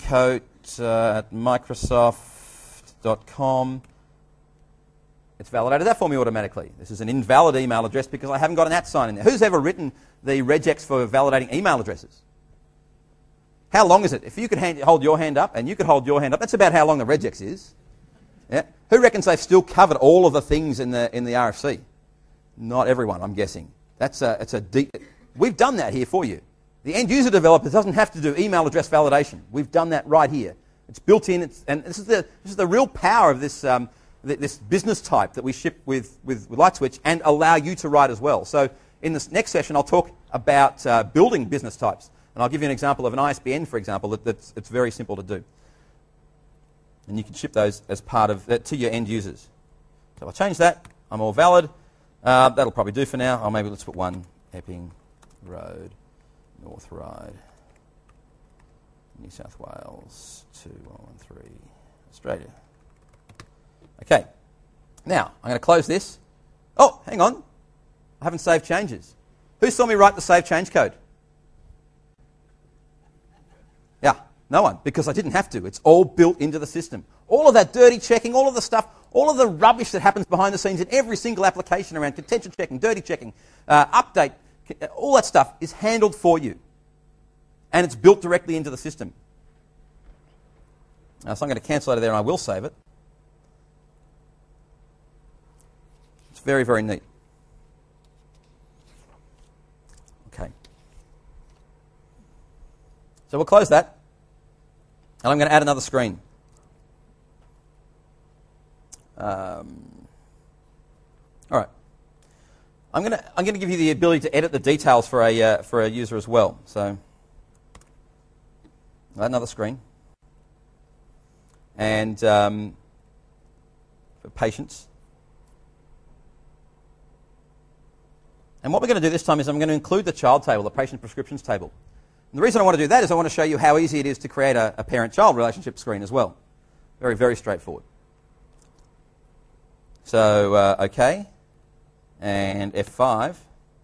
acote@microsoft.com. It's validated that for me automatically. This is an invalid email address because I haven't got an @ sign in there. Who's ever written the regex for validating email addresses? How long is it? If you could hold your hand up and you could hold your hand up, that's about how long the regex is. Yeah? Who reckons they've still covered all of the things in the RFC? Not everyone, I'm guessing. We've done that here for you. The end user developer doesn't have to do email address validation. We've done that right here. It's built in, and this is the real power of this this business type that we ship with LightSwitch and allow you to write as well. So in this next session, I'll talk about building business types, and I'll give you an example of an ISBN, for example, it's very simple to do. And you can ship those as part of to your end users. So I'll change that. I'm all valid. That'll probably do for now. Or maybe let's put 1 Epping Road, North Ryde, New South Wales 2113, Australia. Okay. Now, I'm going to close this. Oh, hang on. I haven't saved changes. Who saw me write the save change code? Yeah. No one, because I didn't have to. It's all built into the system. All of that dirty checking, all of the stuff, all of the rubbish that happens behind the scenes in every single application around contention checking, dirty checking, update, all that stuff is handled for you. And it's built directly into the system. Now, so I'm going to cancel out of there and I will save it. It's very, very neat. Okay. So we'll close that. And I'm going to add another screen. All right. I'm going to give you the ability to edit the details for a user as well. So add another screen. And for patients. And what we're going to do this time is I'm going to include the child table, the patient prescriptions table. And the reason I want to do that is I want to show you how easy it is to create a parent-child relationship screen as well. Very, very straightforward. So, OK, and F5.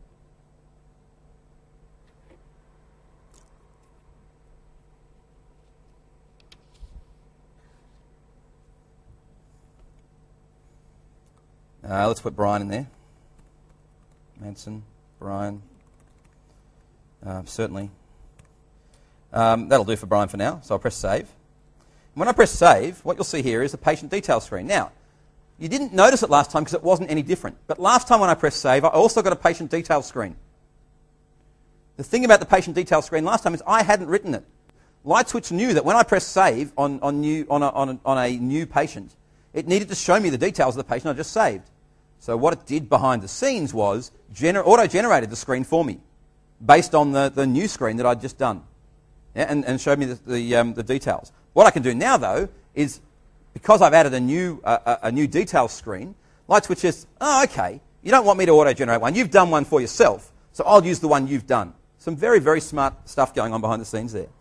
Let's put Brian in there. Manson, Brian, certainly. That'll do for Brian for now, so I'll press save. And when I press save, what you'll see here is the patient details screen. Now, you didn't notice it last time because it wasn't any different. But last time when I pressed save, I also got a patient details screen. The thing about the patient details screen last time is I hadn't written it. LightSwitch knew that when I pressed save on a new patient, it needed to show me the details of the patient I just saved. So what it did behind the scenes was auto-generated the screen for me based on the new screen that I'd just done. Yeah, and showed me the details. What I can do now, though, is because I've added a new details screen, LightSwitch says, oh, okay, you don't want me to auto-generate one. You've done one for yourself, so I'll use the one you've done. Some very, very smart stuff going on behind the scenes there.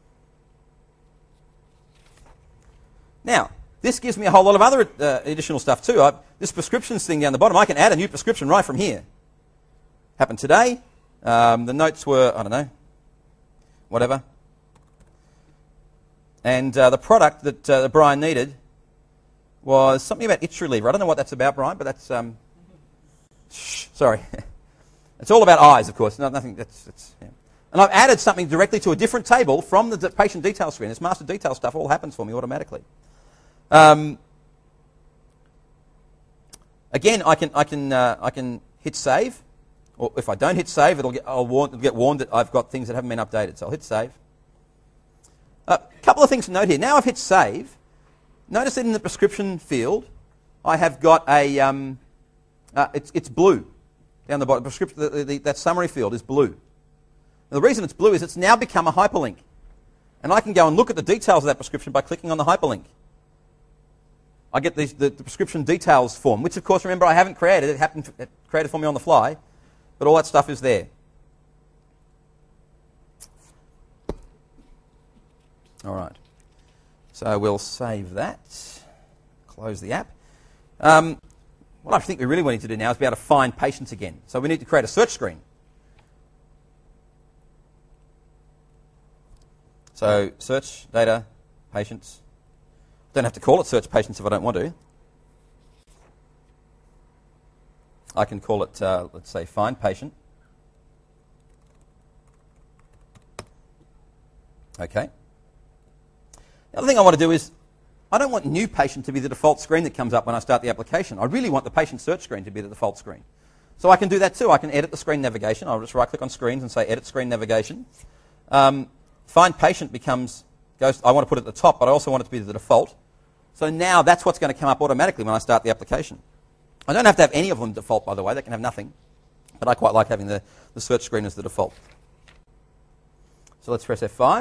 Now, this gives me a whole lot of other additional stuff too. This prescriptions thing down the bottom, I can add a new prescription right from here. Happened today. The notes were, I don't know, whatever. And the product that Brian needed was something about itch reliever. I don't know what that's about, Brian, but that's... sorry. It's all about eyes, of course. No, nothing. Yeah. And I've added something directly to a different table from the patient detail screen. This master detail stuff all happens for me automatically. Again, I can hit save, or if I don't hit save, it'll get warned that I've got things that haven't been updated. So I'll hit save. A couple of things to note here. Now I've hit save. Notice that in the prescription field, I have got a it's blue down the bottom. That summary field is blue. Now, the reason it's blue is it's now become a hyperlink, and I can go and look at the details of that prescription by clicking on the hyperlink. I get the prescription details form, which of course, remember, I haven't created. It created for me on the fly, but all that stuff is there. All right. So we'll save that, close the app. What I think we really need to do now is be able to find patients again. So we need to create a search screen. So search, data, patients. Don't have to call it search patients if I don't want to. I can call it, let's say, find patient. Okay. The other thing I want to do is, I don't want new patient to be the default screen that comes up when I start the application. I really want the patient search screen to be the default screen. So I can do that too. I can edit the screen navigation. I'll just right-click on screens and say edit screen navigation. Find patient goes, I want to put it at the top, but I also want it to be the default. So now that's what's going to come up automatically when I start the application. I don't have to have any of them default, by the way. They can have nothing. But I quite like having the search screen as the default. So let's press F5.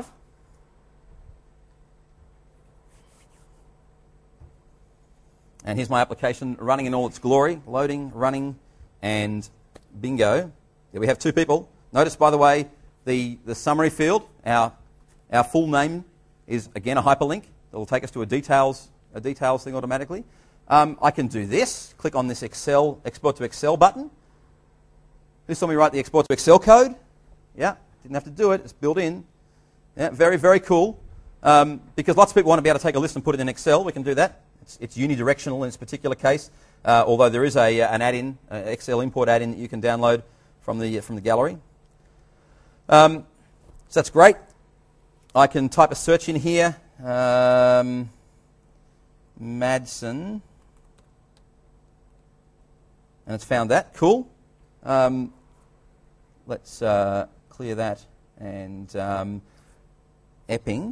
And here's my application running in all its glory, loading, running, and bingo. There we have two people. Notice, by the way, the summary field, our full name is, again, a hyperlink that will take us to a details thing automatically. I can do this, click on this Excel, Export to Excel button. Who saw me write the Export to Excel code? Yeah, didn't have to do it, it's built in. Yeah, very, very cool. Because lots of people want to be able to take a list and put it in Excel, we can do that. It's unidirectional in this particular case, although there is an add-in, Excel import add-in that you can download from the gallery. So that's great. I can type a search in here, Madsen, and it's found that. Cool. Let's clear that, and Epping.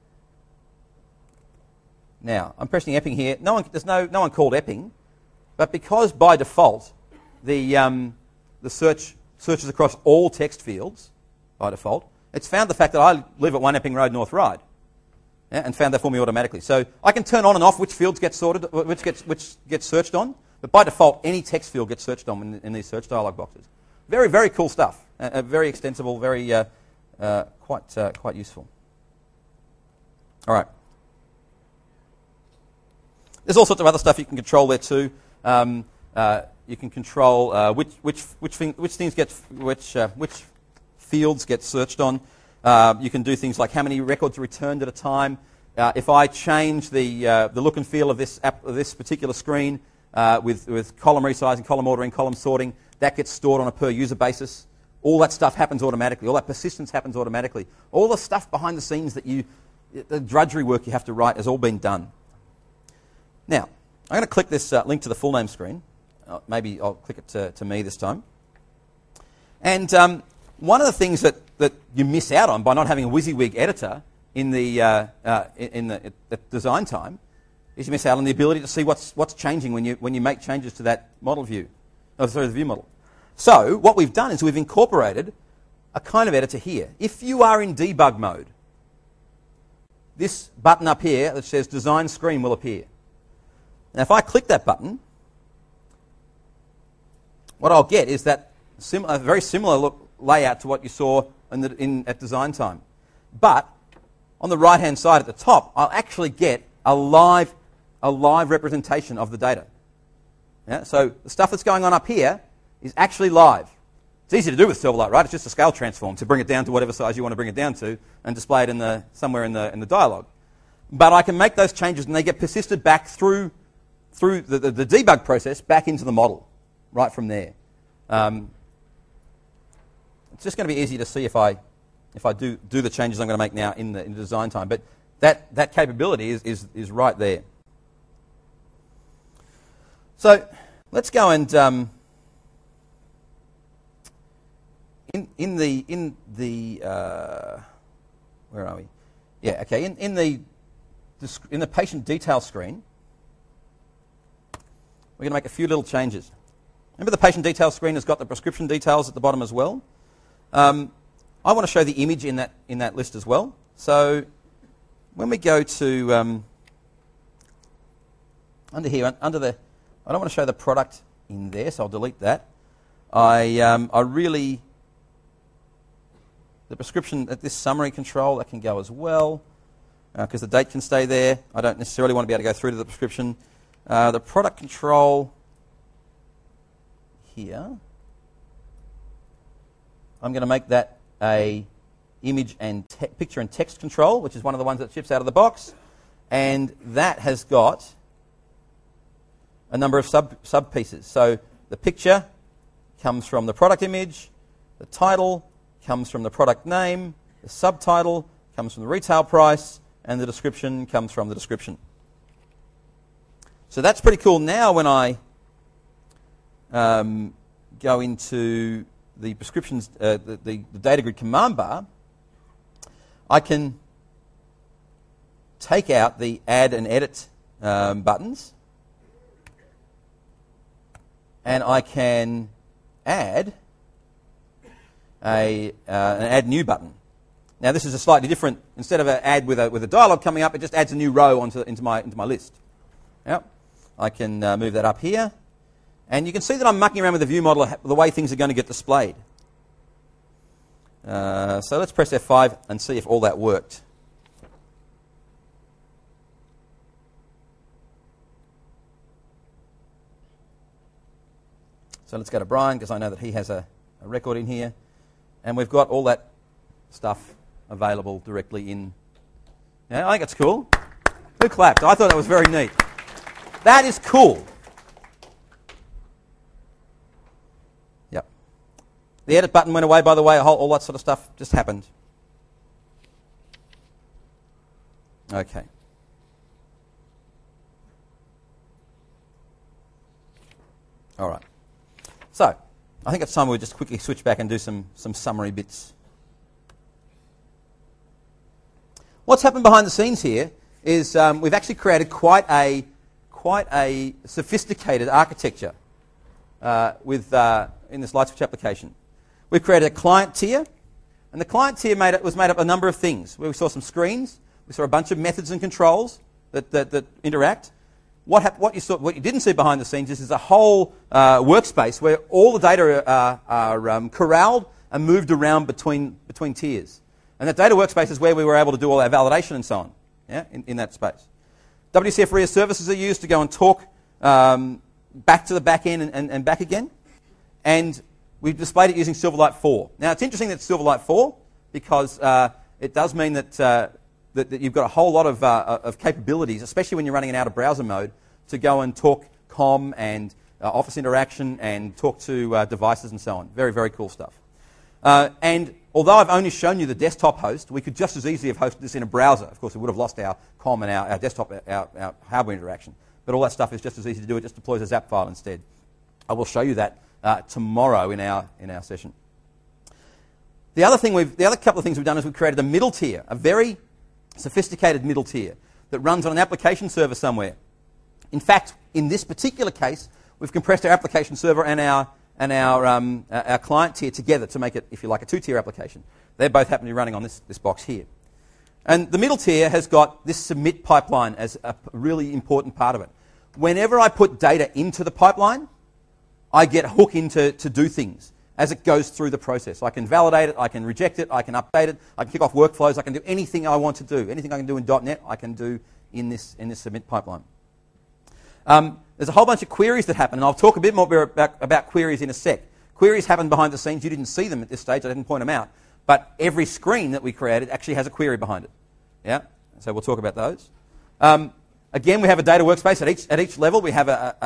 Now, I'm pressing Epping here. There's no one called Epping, but because by default the search searches across all text fields by default, it's found the fact that I live at 1 Epping Road, North Ryde, and found that for me automatically. So I can turn on and off which fields get sorted, which gets searched on, but by default any text field gets searched on in these search dialog boxes. Very, very cool stuff. Very extensible. Very quite useful. All right. There's all sorts of other stuff you can control there too. You can control which fields get searched on. You can do things like how many records are returned at a time. If I change the look and feel of this particular screen with column resizing, column ordering, column sorting, that gets stored on a per user basis. All that stuff happens automatically. All that persistence happens automatically. All the stuff behind the scenes the drudgery work you have to write has all been done. Now, I'm going to click this link to the full name screen. Maybe I'll click it to me this time. And one of the things that you miss out on by not having a WYSIWYG editor in the design time is you miss out on the ability to see what's changing when you make changes to that model view, the view model. So what we've done is we've incorporated a kind of editor here. If you are in debug mode, this button up here that says Design Screen will appear. Now, if I click that button, what I'll get is that a very similar layout to what you saw at design time. But on the right-hand side at the top, I'll actually get a live representation of the data. Yeah? So the stuff that's going on up here is actually live. It's easy to do with Silverlight, right? It's just a scale transform to bring it down to whatever size you want to bring it down to and display it somewhere in the dialog. But I can make those changes and they get persisted back through the debug process back into the model right from there. It's just going to be easy to see if I do the changes I'm going to make now in the design time. But that capability is right there. So let's go and in the where are we? Yeah, okay. In the patient detail screen, we're going to make a few little changes. Remember the patient detail screen has got the prescription details at the bottom as well. I want to show the image in that list as well. So when we go to under here, I don't want to show the product in there, so I'll delete that. The prescription at this summary control, that can go as well. because the date can stay there. I don't necessarily want to be able to go through to the prescription. The product control here, I'm going to make that a image and picture and text control, which is one of the ones that ships out of the box. And that has got a number of sub pieces. So the picture comes from the product image, the title comes from the product name, the subtitle comes from the retail price, and the description comes from the description. So that's pretty cool. Now when I go into the prescriptions, the data grid command bar, I can take out the add and edit buttons, and I can add an add new button. Now this is a slightly different. Instead of an ad with a dialogue coming up, it just adds a new row into my list. Yep. I can move that up here, and you can see that I'm mucking around with the view model, the way things are going to get displayed. So let's press F5 and see if all that worked. So let's go to Brian, because I know that he has a record in here. And we've got all that stuff available directly in. Yeah, I think it's cool. Who clapped? I thought that was very neat. That is cool. Yep. The edit button went away, by the way. All that sort of stuff just happened. Okay. All right. So, I think it's time we just quickly switch back and do some summary bits. What's happened behind the scenes here is we've actually created quite a sophisticated architecture in this LightSwitch application. We've created a client tier, and the client tier was made up of a number of things. We saw some screens, we saw a bunch of methods and controls that interact. What you didn't see behind the scenes is a whole workspace where all the data are corralled and moved around between tiers. And that data workspace is where we were able to do all our validation and so on, yeah, in that space. WCF RIA services are used to go and talk back to the back end and back again. And we've displayed it using Silverlight 4. Now, it's interesting that it's Silverlight 4 because it does mean that you've got a whole lot of capabilities, especially when you're running in out-of-browser mode, to go and talk comm and Office interaction and talk to devices and so on. Very, very cool stuff. And although I've only shown you the desktop host, we could just as easily have hosted this in a browser. Of course, we would have lost our comm and our desktop, our hardware interaction. But all that stuff is just as easy to do. It just deploys a ZAP file instead. I will show you that tomorrow in our session. The other couple of things we've done is we've created a middle tier, a very sophisticated middle tier that runs on an application server somewhere. In fact, in this particular case, we've compressed our application server and our client tier together to make it, if you like, a two-tier application. They both happen to be running on this box here. And the middle tier has got this submit pipeline as a really important part of it. Whenever I put data into the pipeline, I get a hook in to do things as it goes through the process. I can validate it, I can reject it, I can update it, I can kick off workflows, I can do anything I want to do. Anything I can do in .NET, I can do in this submit pipeline. There's a whole bunch of queries that happen, and I'll talk a bit more about queries in a sec. Queries happen behind the scenes. You didn't see them at this stage. I didn't point them out. But every screen that we created actually has a query behind it. Yeah? So we'll talk about those. Again, we have a data workspace. At each level, we have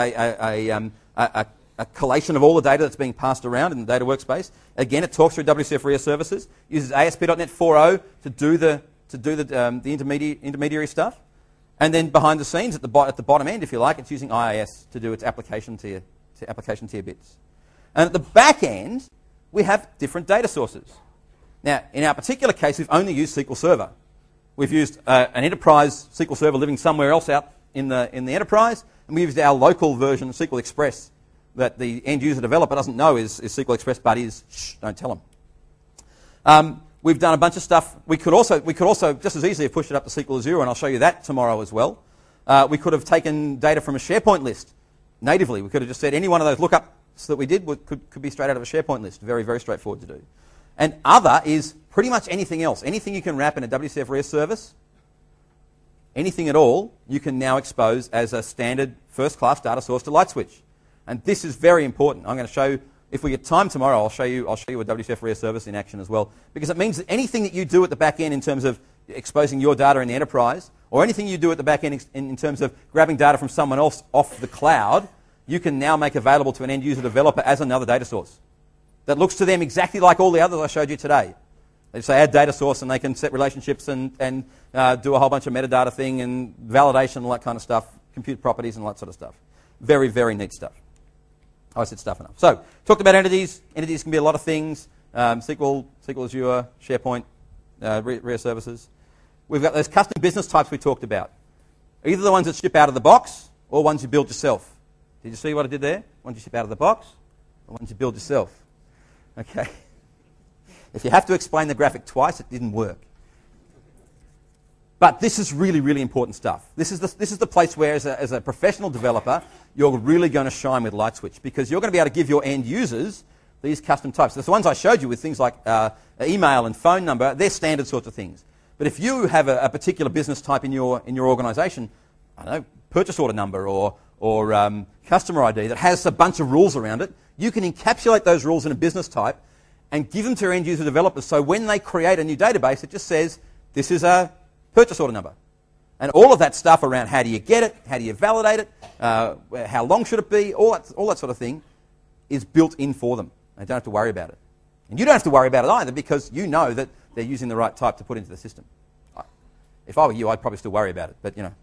a collation of all the data that's being passed around in the data workspace. Again, it talks through WCF RIA services, uses ASP.NET 4.0 to do the intermediary stuff. And then behind the scenes, at the bottom end, if you like, it's using IIS to do its application tier bits. And at the back end, we have different data sources. Now, in our particular case, we've only used SQL Server. We've used an enterprise SQL Server living somewhere else out in the enterprise, and we've used our local version of SQL Express that the end user developer doesn't know is SQL Express, but don't tell them. We've done a bunch of stuff. We could also just as easily have pushed it up to SQL Azure, and I'll show you that tomorrow as well. We could have taken data from a SharePoint list natively. We could have just said any one of those lookups that we did could be straight out of a SharePoint list. Very, very straightforward to do. And other is pretty much anything else. Anything you can wrap in a WCF RIA service, anything at all, you can now expose as a standard first-class data source to LightSwitch. And this is very important. I'm going to show you, if we get time tomorrow, I'll show you a WCF Rea service in action as well, because it means that anything that you do at the back end in terms of exposing your data in the enterprise, or anything you do at the back end in terms of grabbing data from someone else off the cloud, you can now make available to an end-user developer as another data source that looks to them exactly like all the others I showed you today. They say add data source, and they can set relationships and do a whole bunch of metadata thing and validation and all that kind of stuff, compute properties and all that sort of stuff. Very, very neat stuff. I said stuff enough. So, talked about entities. Entities can be a lot of things. SQL Azure, SharePoint, Rea services. We've got those custom business types we talked about. Either the ones that ship out of the box or ones you build yourself. Did you see what I did there? Ones you ship out of the box or ones you build yourself. Okay. If you have to explain the graphic twice, it didn't work. But this is really, really important stuff. This is the place where, as a professional developer, you're really going to shine with LightSwitch, because you're going to be able to give your end users these custom types. The ones I showed you with things like email and phone number, they're standard sorts of things. But if you have a particular business type in your organization, I don't know, purchase order number or customer ID that has a bunch of rules around it, you can encapsulate those rules in a business type and give them to your end user developers, so when they create a new database, it just says, this is a purchase order number. And all of that stuff around how do you get it, how do you validate it, how long should it be, all that sort of thing is built in for them. They don't have to worry about it. And you don't have to worry about it either, because you know that they're using the right type to put into the system. If I were you, I'd probably still worry about it, but you know.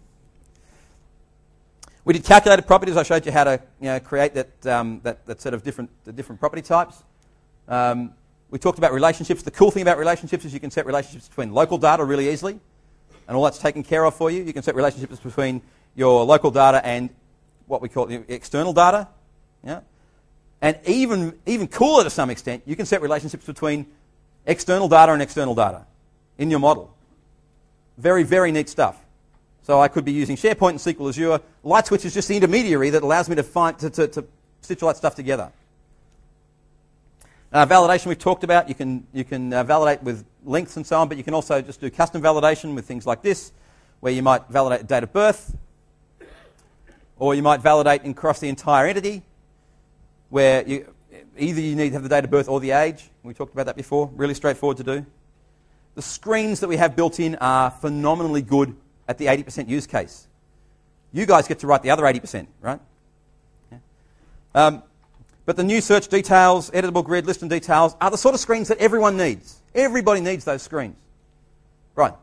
We did calculated properties. I showed you how to create that set of different property types. We talked about relationships. The cool thing about relationships is you can set relationships between local data really easily, and all that's taken care of for you. You can set relationships between your local data and what we call external data. Yeah? And even cooler to some extent, you can set relationships between external data and external data in your model. Very, very neat stuff. So I could be using SharePoint and SQL Azure. LightSwitch is just the intermediary that allows me to stitch all that stuff together. Validation we've talked about. You can validate with lengths and so on, but you can also just do custom validation with things like this, where you might validate a date of birth, or you might validate across the entire entity, where either you need to have the date of birth or the age. We talked about that before. Really straightforward to do. The screens that we have built in are phenomenally good at the 80% use case. You guys get to write the other 80%, right? Yeah. But the new search details, editable grid, list and details are the sort of screens that everyone needs. Everybody needs those screens. Right.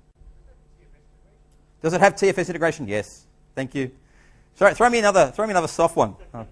Does it have TFS integration? Yes. Thank you. Sorry, throw me another soft one. Oh.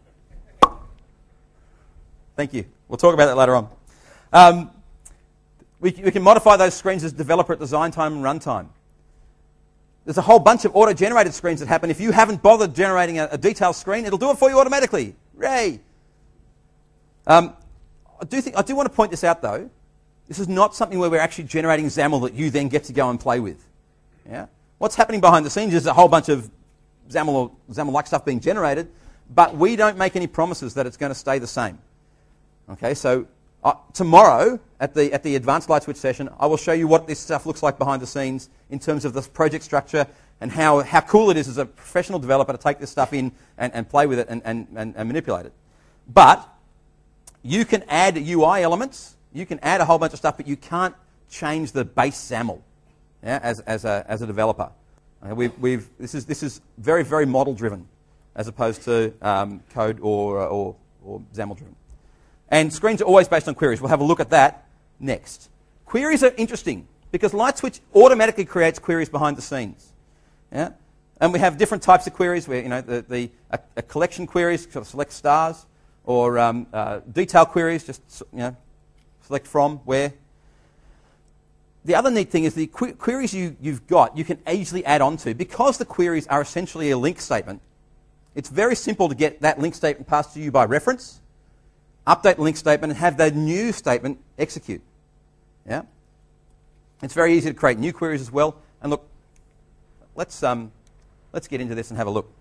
Thank you. We'll talk about that later on. We can modify those screens as developer at design time and runtime. There's a whole bunch of auto-generated screens that happen. If you haven't bothered generating a detailed screen, it'll do it for you automatically. Hooray! I do want to point this out, though. This is not something where we're actually generating XAML that you then get to go and play with. Yeah? What's happening behind the scenes is a whole bunch of XAML or XAML-like stuff being generated, but we don't make any promises that it's going to stay the same. Okay, so tomorrow at the Advanced LightSwitch session, I will show you what this stuff looks like behind the scenes in terms of the project structure and how cool it is as a professional developer to take this stuff in and play with it and manipulate it. But you can add UI elements, you can add a whole bunch of stuff, but you can't change the base XAML, yeah, as a developer. This is very, very model driven as opposed to code or XAML driven. And screens are always based on queries. We'll have a look at that next. Queries are interesting because LightSwitch automatically creates queries behind the scenes. Yeah? And we have different types of queries where a collection queries, sort of select stars, or detail queries, just select from, where. The other neat thing is the queries you've got, you can easily add on to. Because the queries are essentially a link statement, it's very simple to get that link statement passed to you by reference, update the link statement, and have that new statement execute. Yeah? It's very easy to create new queries as well. And look, let's get into this and have a look.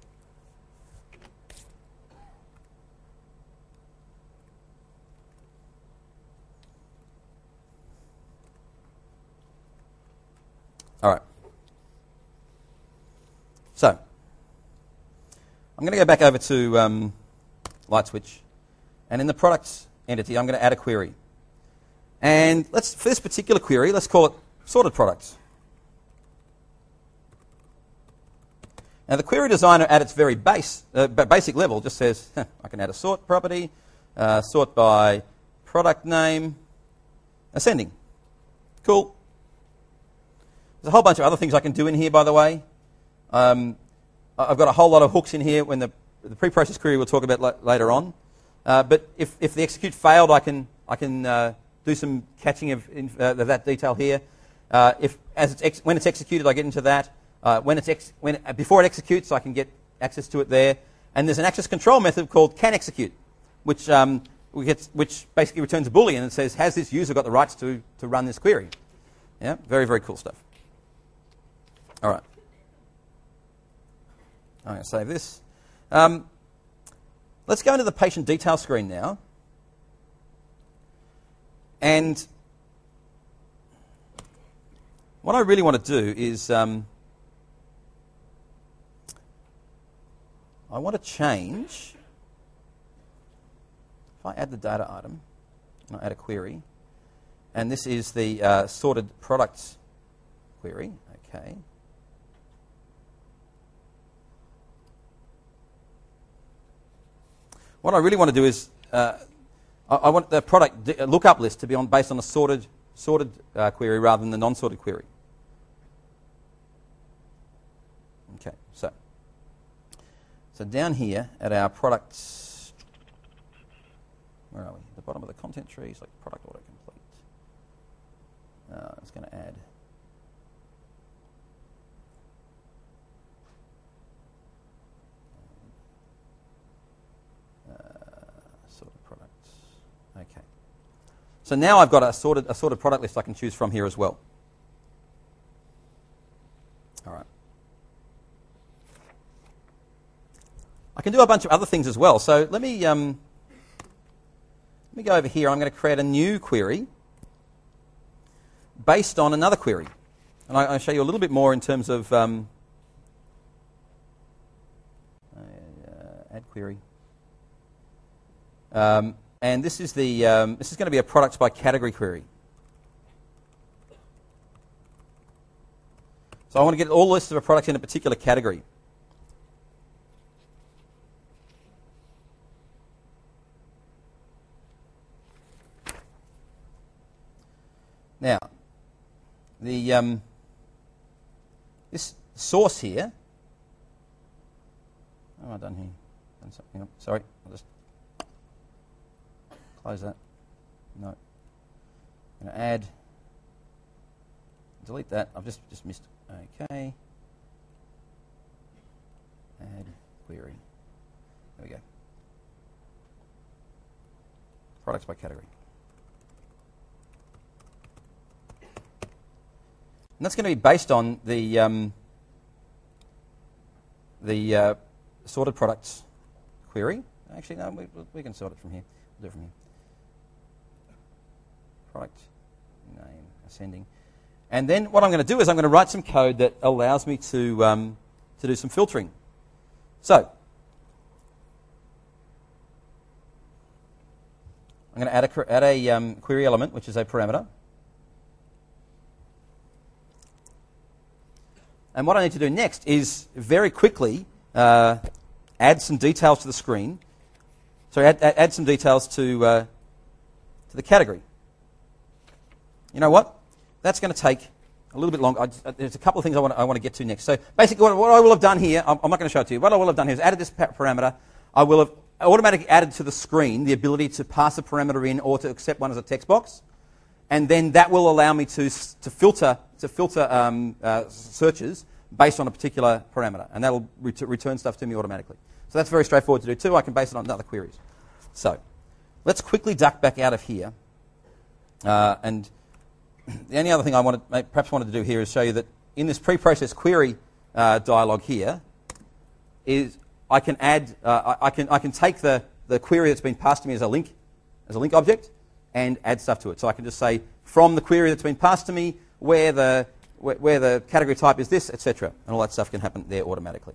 All right. So, I'm going to go back over to LightSwitch, and in the products entity, I'm going to add a query. And for this particular query, let's call it sorted products. Now, the query designer at its very basic level just says, I can add a sort property, sort by product name, ascending. Cool. There's a whole bunch of other things I can do in here, by the way. I've got a whole lot of hooks in here when the pre-process query we'll talk about later on. But if the execute failed, I can do some catching of that detail here. When it's executed, I get into that. Before it executes, I can get access to it there. And there's an access control method called canExecute, which basically returns a Boolean and says, has this user got the rights to run this query? Yeah, very, very cool stuff. All right. I'm going to save this. Let's go into the patient detail screen now. And what I really want to do is I want to change. If I add the data item, and I add a query, and this is the sorted products query. Okay. What I really want to do is I want the product lookup list to be based on a sorted query rather than the non-sorted query. Okay, so down here at our products, where are we? The bottom of the content tree is like product autocomplete. It's going to add. Sorted products. Okay. So now I've got a sorted product list I can choose from here as well. All right. I can do a bunch of other things as well. So let me go over here. I'm going to create a new query based on another query, and I'll show you a little bit more in terms of add query. And this is going to be a products by category query. So I want to get all lists of a product in a particular category. Now, this source here. What have I done here? Done something else. Sorry, I'll just close that. No. I'm going to add. Delete that. I've just missed. Okay. Add query. There we go. Products by category. And that's going to be based on the sorted products query. Actually, no, we can sort it from here. We'll do it from here. Product name ascending. And then what I'm going to do is I'm going to write some code that allows me to do some filtering. So I'm going to add a query element, which is a parameter. And what I need to do next is very quickly add some details to the screen. So add some details to the category. You know what? That's going to take a little bit longer. There's a couple of things I want to get to next. So basically what I will have done here, I'm not going to show it to you. What I will have done here is added this parameter. I will have automatically added to the screen the ability to pass a parameter in or to accept one as a text box. And then that will allow me to filter searches based on a particular parameter, and that'll return stuff to me automatically. So that's very straightforward to do too. I can base it on other queries. So let's quickly duck back out of here. And the only other thing I perhaps wanted to do here is show you that in this pre-process query dialog here is I can add I can take the query that's been passed to me as a link object and add stuff to it. So I can just say from the query that's been passed to me where the where the category type is this, etc. And all that stuff can happen there automatically.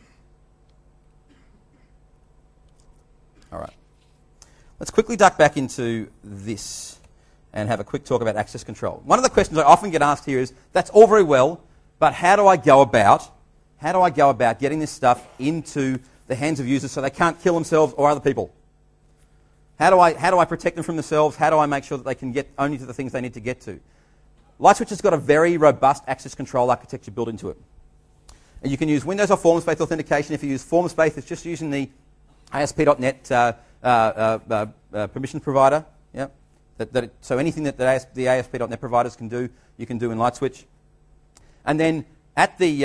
All right. Let's quickly duck back into this and have a quick talk about access control. One of the questions I often get asked here is, that's all very well, but how do I go about getting this stuff into the hands of users so they can't kill themselves or other people? How do I protect them from themselves? How do I make sure that they can get only to the things they need to get to? LightSwitch has got a very robust access control architecture built into it. And you can use Windows or forms-based authentication. If you use forms-based, it's just using the ASP.NET permission provider. Yeah? So anything that the ASP.NET providers can do, you can do in LightSwitch. And then at the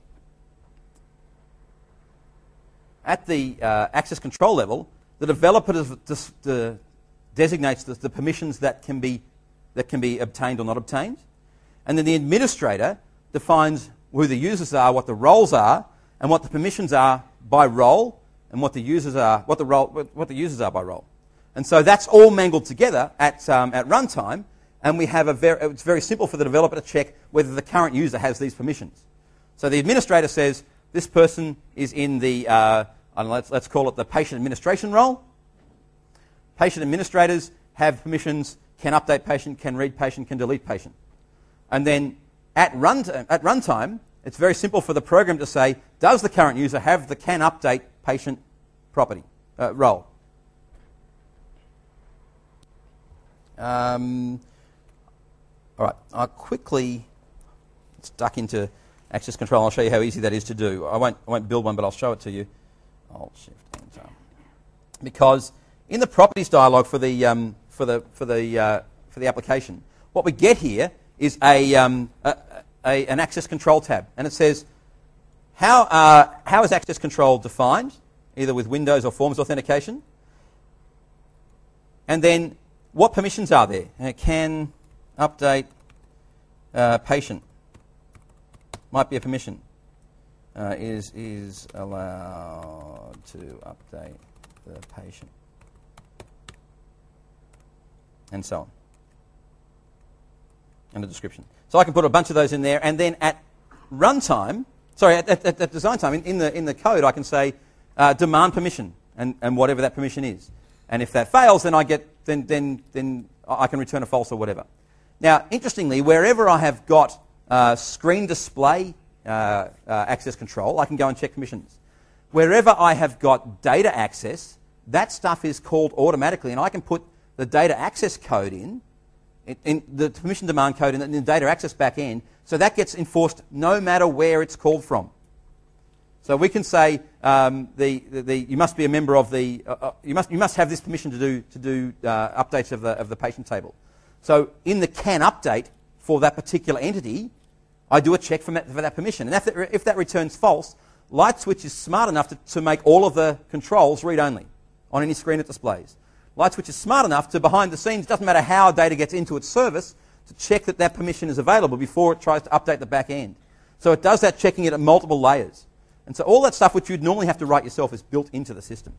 access control level, the developer designates the permissions that can be obtained or not obtained, and then the administrator defines who the users are, what the roles are, and what the permissions are by role, and what the users are by role. And so that's all mangled together at runtime, and we have it's very simple for the developer to check whether the current user has these permissions. So the administrator says this person is in the let's call it the patient administration role. Patient administrators have permissions, can update patient, can read patient, can delete patient. And then at runtime, it's very simple for the program to say, does the current user have the can update patient property role? All right, I'll quickly duck into access control. I'll show you how easy that is to do. I won't build one, but I'll show it to you. Alt Shift Enter. Because in the properties dialog for the application, what we get here is an access control tab, and it says how is access control defined, either with Windows or forms authentication, and then what permissions are there? Can update patient might be a permission. Is allowed to update the patient, and so on, and a description. So I can put a bunch of those in there, and then at runtime, at design time, in the code, I can say demand permission and whatever that permission is. And if that fails, then I get then I can return a false or whatever. Now, interestingly, wherever I have got screen display access control, I can go and check permissions. Wherever I have got data access, that stuff is called automatically, and I can put the data access code in the permission demand code in the data access backend, so that gets enforced no matter where it's called from. So we can say you must be a member of the you must have this permission to do updates of the patient table. So in the can update for that particular entity, I do a check for that permission. And if that returns false, LightSwitch is smart enough to make all of the controls read-only on any screen it displays. LightSwitch is smart enough to, behind the scenes, doesn't matter how data gets into its service, to check that permission is available before it tries to update the back end. So it does that, checking it at multiple layers. And so all that stuff which you'd normally have to write yourself is built into the system.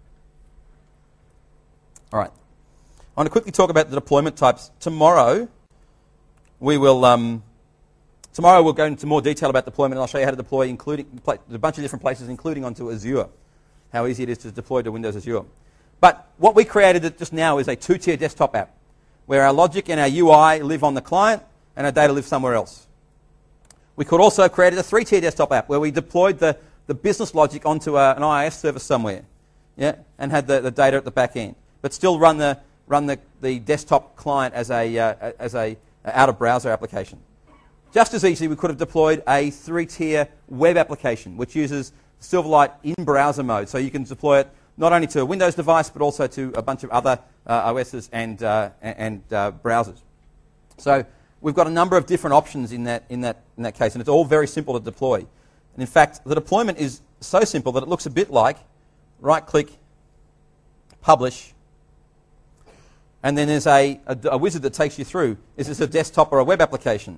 All right. I want to quickly talk about the deployment types. Tomorrow we'll go into more detail about deployment, and I'll show you how to deploy, including a bunch of different places, including onto Azure, how easy it is to deploy to Windows Azure. But what we created just now is a two-tier desktop app, where our logic and our UI live on the client, and our data lives somewhere else. We could also create a three-tier desktop app, where we deployed the business logic onto an IIS service somewhere, yeah, and had the data at the back end, but still run the desktop client as a out-of-browser application. Just as easily, we could have deployed a three-tier web application, which uses Silverlight in browser mode. So you can deploy it not only to a Windows device, but also to a bunch of other OSs and browsers. So we've got a number of different options in that case, and it's all very simple to deploy. And in fact, the deployment is so simple that it looks a bit like right-click, publish, and then there's a wizard that takes you through. Is this a desktop or a web application?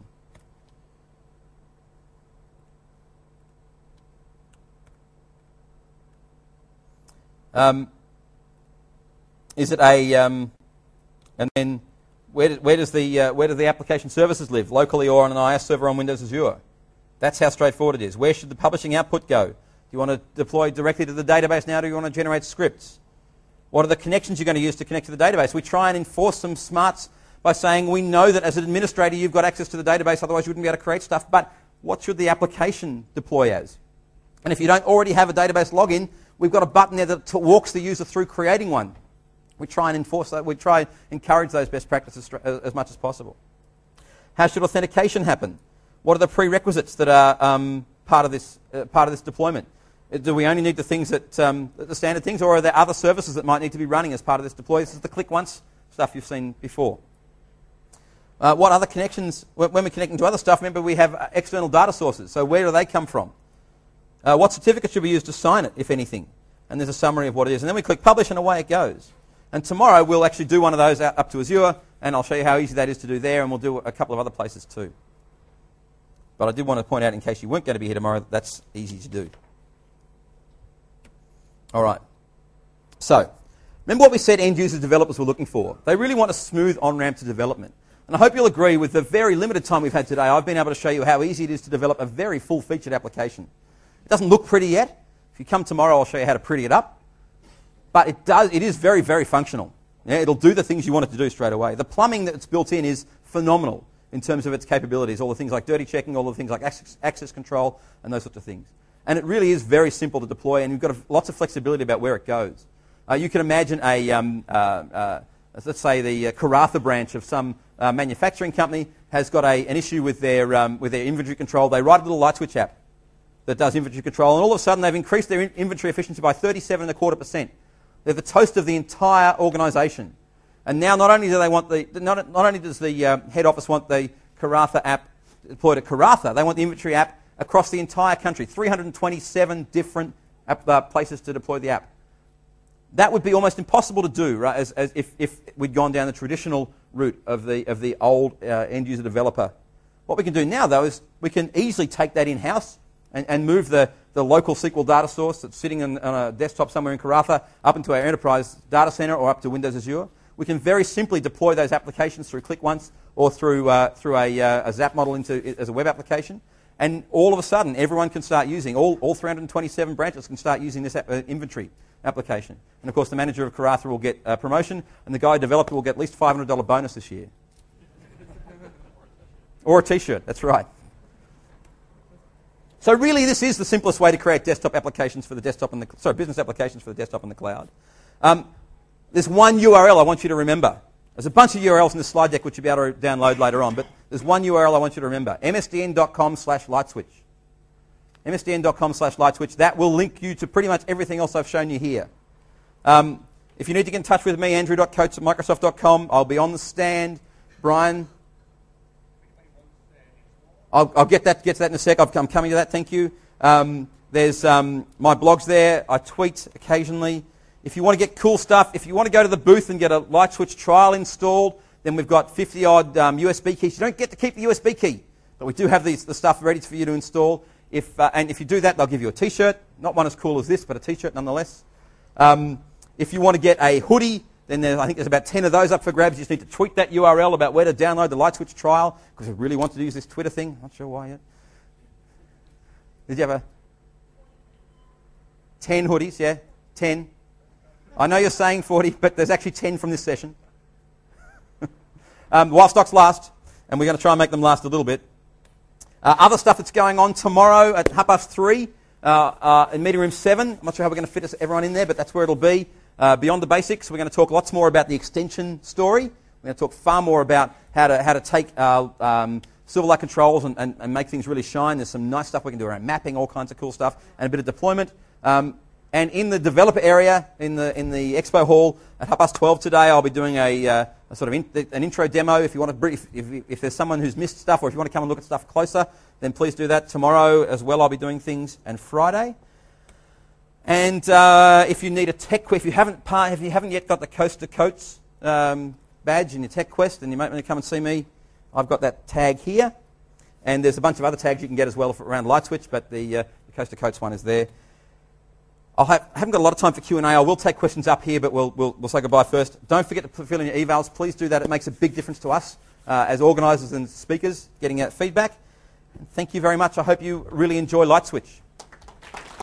Is it and then where do the application services live, locally or on an IS server on Windows Azure? That's how straightforward it is. Where should the publishing output go? Do you want to deploy directly to the database now, or do you want to generate scripts? What are the connections you're going to use to connect to the database? We try and enforce some smarts by saying we know that as an administrator you've got access to the database, otherwise you wouldn't be able to create stuff, but what should the application deploy as? And if you don't already have a database login, we've got a button there that walks the user through creating one. We try and enforce that. We try and encourage those best practices as much as possible. How should authentication happen? What are the prerequisites that are part of this deployment? Do we only need the things the standard things, or are there other services that might need to be running as part of this deploy? This is the click once stuff you've seen before. What other connections, when we're connecting to other stuff, remember we have external data sources. So where do they come from? What certificate should we use to sign it, if anything? And there's a summary of what it is. And then we click publish and away it goes. And tomorrow we'll actually do one of those up to Azure, and I'll show you how easy that is to do there, and we'll do a couple of other places too. But I did want to point out, in case you weren't going to be here tomorrow, that's easy to do. All right. So, remember what we said end user developers were looking for? They really want a smooth on-ramp to development. And I hope you'll agree, with the very limited time we've had today, I've been able to show you how easy it is to develop a very full-featured application. It doesn't look pretty yet. If you come tomorrow, I'll show you how to pretty it up. But it is very, very functional. Yeah, it'll do the things you want it to do straight away. The plumbing that's built in is phenomenal in terms of its capabilities, all the things like dirty checking, all the things like access control, and those sorts of things. And it really is very simple to deploy, and you've got lots of flexibility about where it goes. You can imagine let's say the Karatha branch of some manufacturing company has got an issue with their inventory control. They write a little light switch app that does inventory control, and all of a sudden they've increased their inventory efficiency by 37.25%. They're the toast of the entire organisation. And now not only does the head office want the Karatha app deployed at Karatha, they want the inventory app across the entire country, 327 different places to deploy the app. That would be almost impossible to do, right? As if we'd gone down the traditional route of the old end user developer. What we can do now, though, is we can easily take that in-house and move the local SQL data source that's sitting on a desktop somewhere in Karatha up into our enterprise data center or up to Windows Azure. We can very simply deploy those applications through Click Once or through a Zap model as a web application. And all of a sudden, everyone can start using, all 327 branches can start using this inventory application. And of course, the manager of Karatha will get a promotion, and the guy developer will get at least $500 bonus this year. Or a t-shirt, that's right. So really, this is the simplest way to create desktop applications for the desktop and business applications for the desktop and the cloud. There's one URL I want you to remember. There's a bunch of URLs in this slide deck which you'll be able to download later on, but there's one URL I want you to remember, msdn.com/lightswitch. msdn.com/lightswitch. That will link you to pretty much everything else I've shown you here. If you need to get in touch with me, andrew.coates@microsoft.com. I'll be on the stand. Brian, I'll get to that in a sec. I'm coming to that, thank you. There's my blog's there. I tweet occasionally. If you want to get cool stuff, if you want to go to the booth and get a LightSwitch trial installed, then we've got 50-odd USB keys. You don't get to keep the USB key, but we do have the stuff ready for you to install. And if you do that, they'll give you a T-shirt. Not one as cool as this, but a T-shirt nonetheless. If you want to get a hoodie, then I think there's about 10 of those up for grabs. You just need to tweet that URL about where to download the LightSwitch trial, because we really want to use this Twitter thing. Not sure why yet. Did you have 10 hoodies? Yeah, 10. I know you're saying 40, but there's actually 10 from this session. While stocks last, and we're going to try and make them last a little bit. Other stuff that's going on tomorrow at 3:30 in meeting room 7. I'm not sure how we're going to fit everyone in there, but that's where it'll be. Beyond the basics, we're going to talk lots more about the extension story. We're going to talk far more about how to take Silverlight controls and make things really shine. There's some nice stuff we can do around mapping, all kinds of cool stuff, and a bit of deployment. And in the developer area, in the expo hall at 12:30 today, I'll be doing a sort of an intro demo. If you want to, if there's someone who's missed stuff, or if you want to come and look at stuff closer, then please do that. Tomorrow as well, I'll be doing things, and Friday. And if you need a tech quest, if you haven't yet got the Coast to Coates badge in your tech quest, then you might want to come and see me. I've got that tag here, and there's a bunch of other tags you can get as well around LightSwitch, but the Coast to Coates one is there. haven't got a lot of time for Q&A. I will take questions up here, but we'll say goodbye first. Don't forget to fill in your evals. Please do that. It makes a big difference to us as organisers and speakers, getting out feedback. And thank you very much. I hope you really enjoy LightSwitch.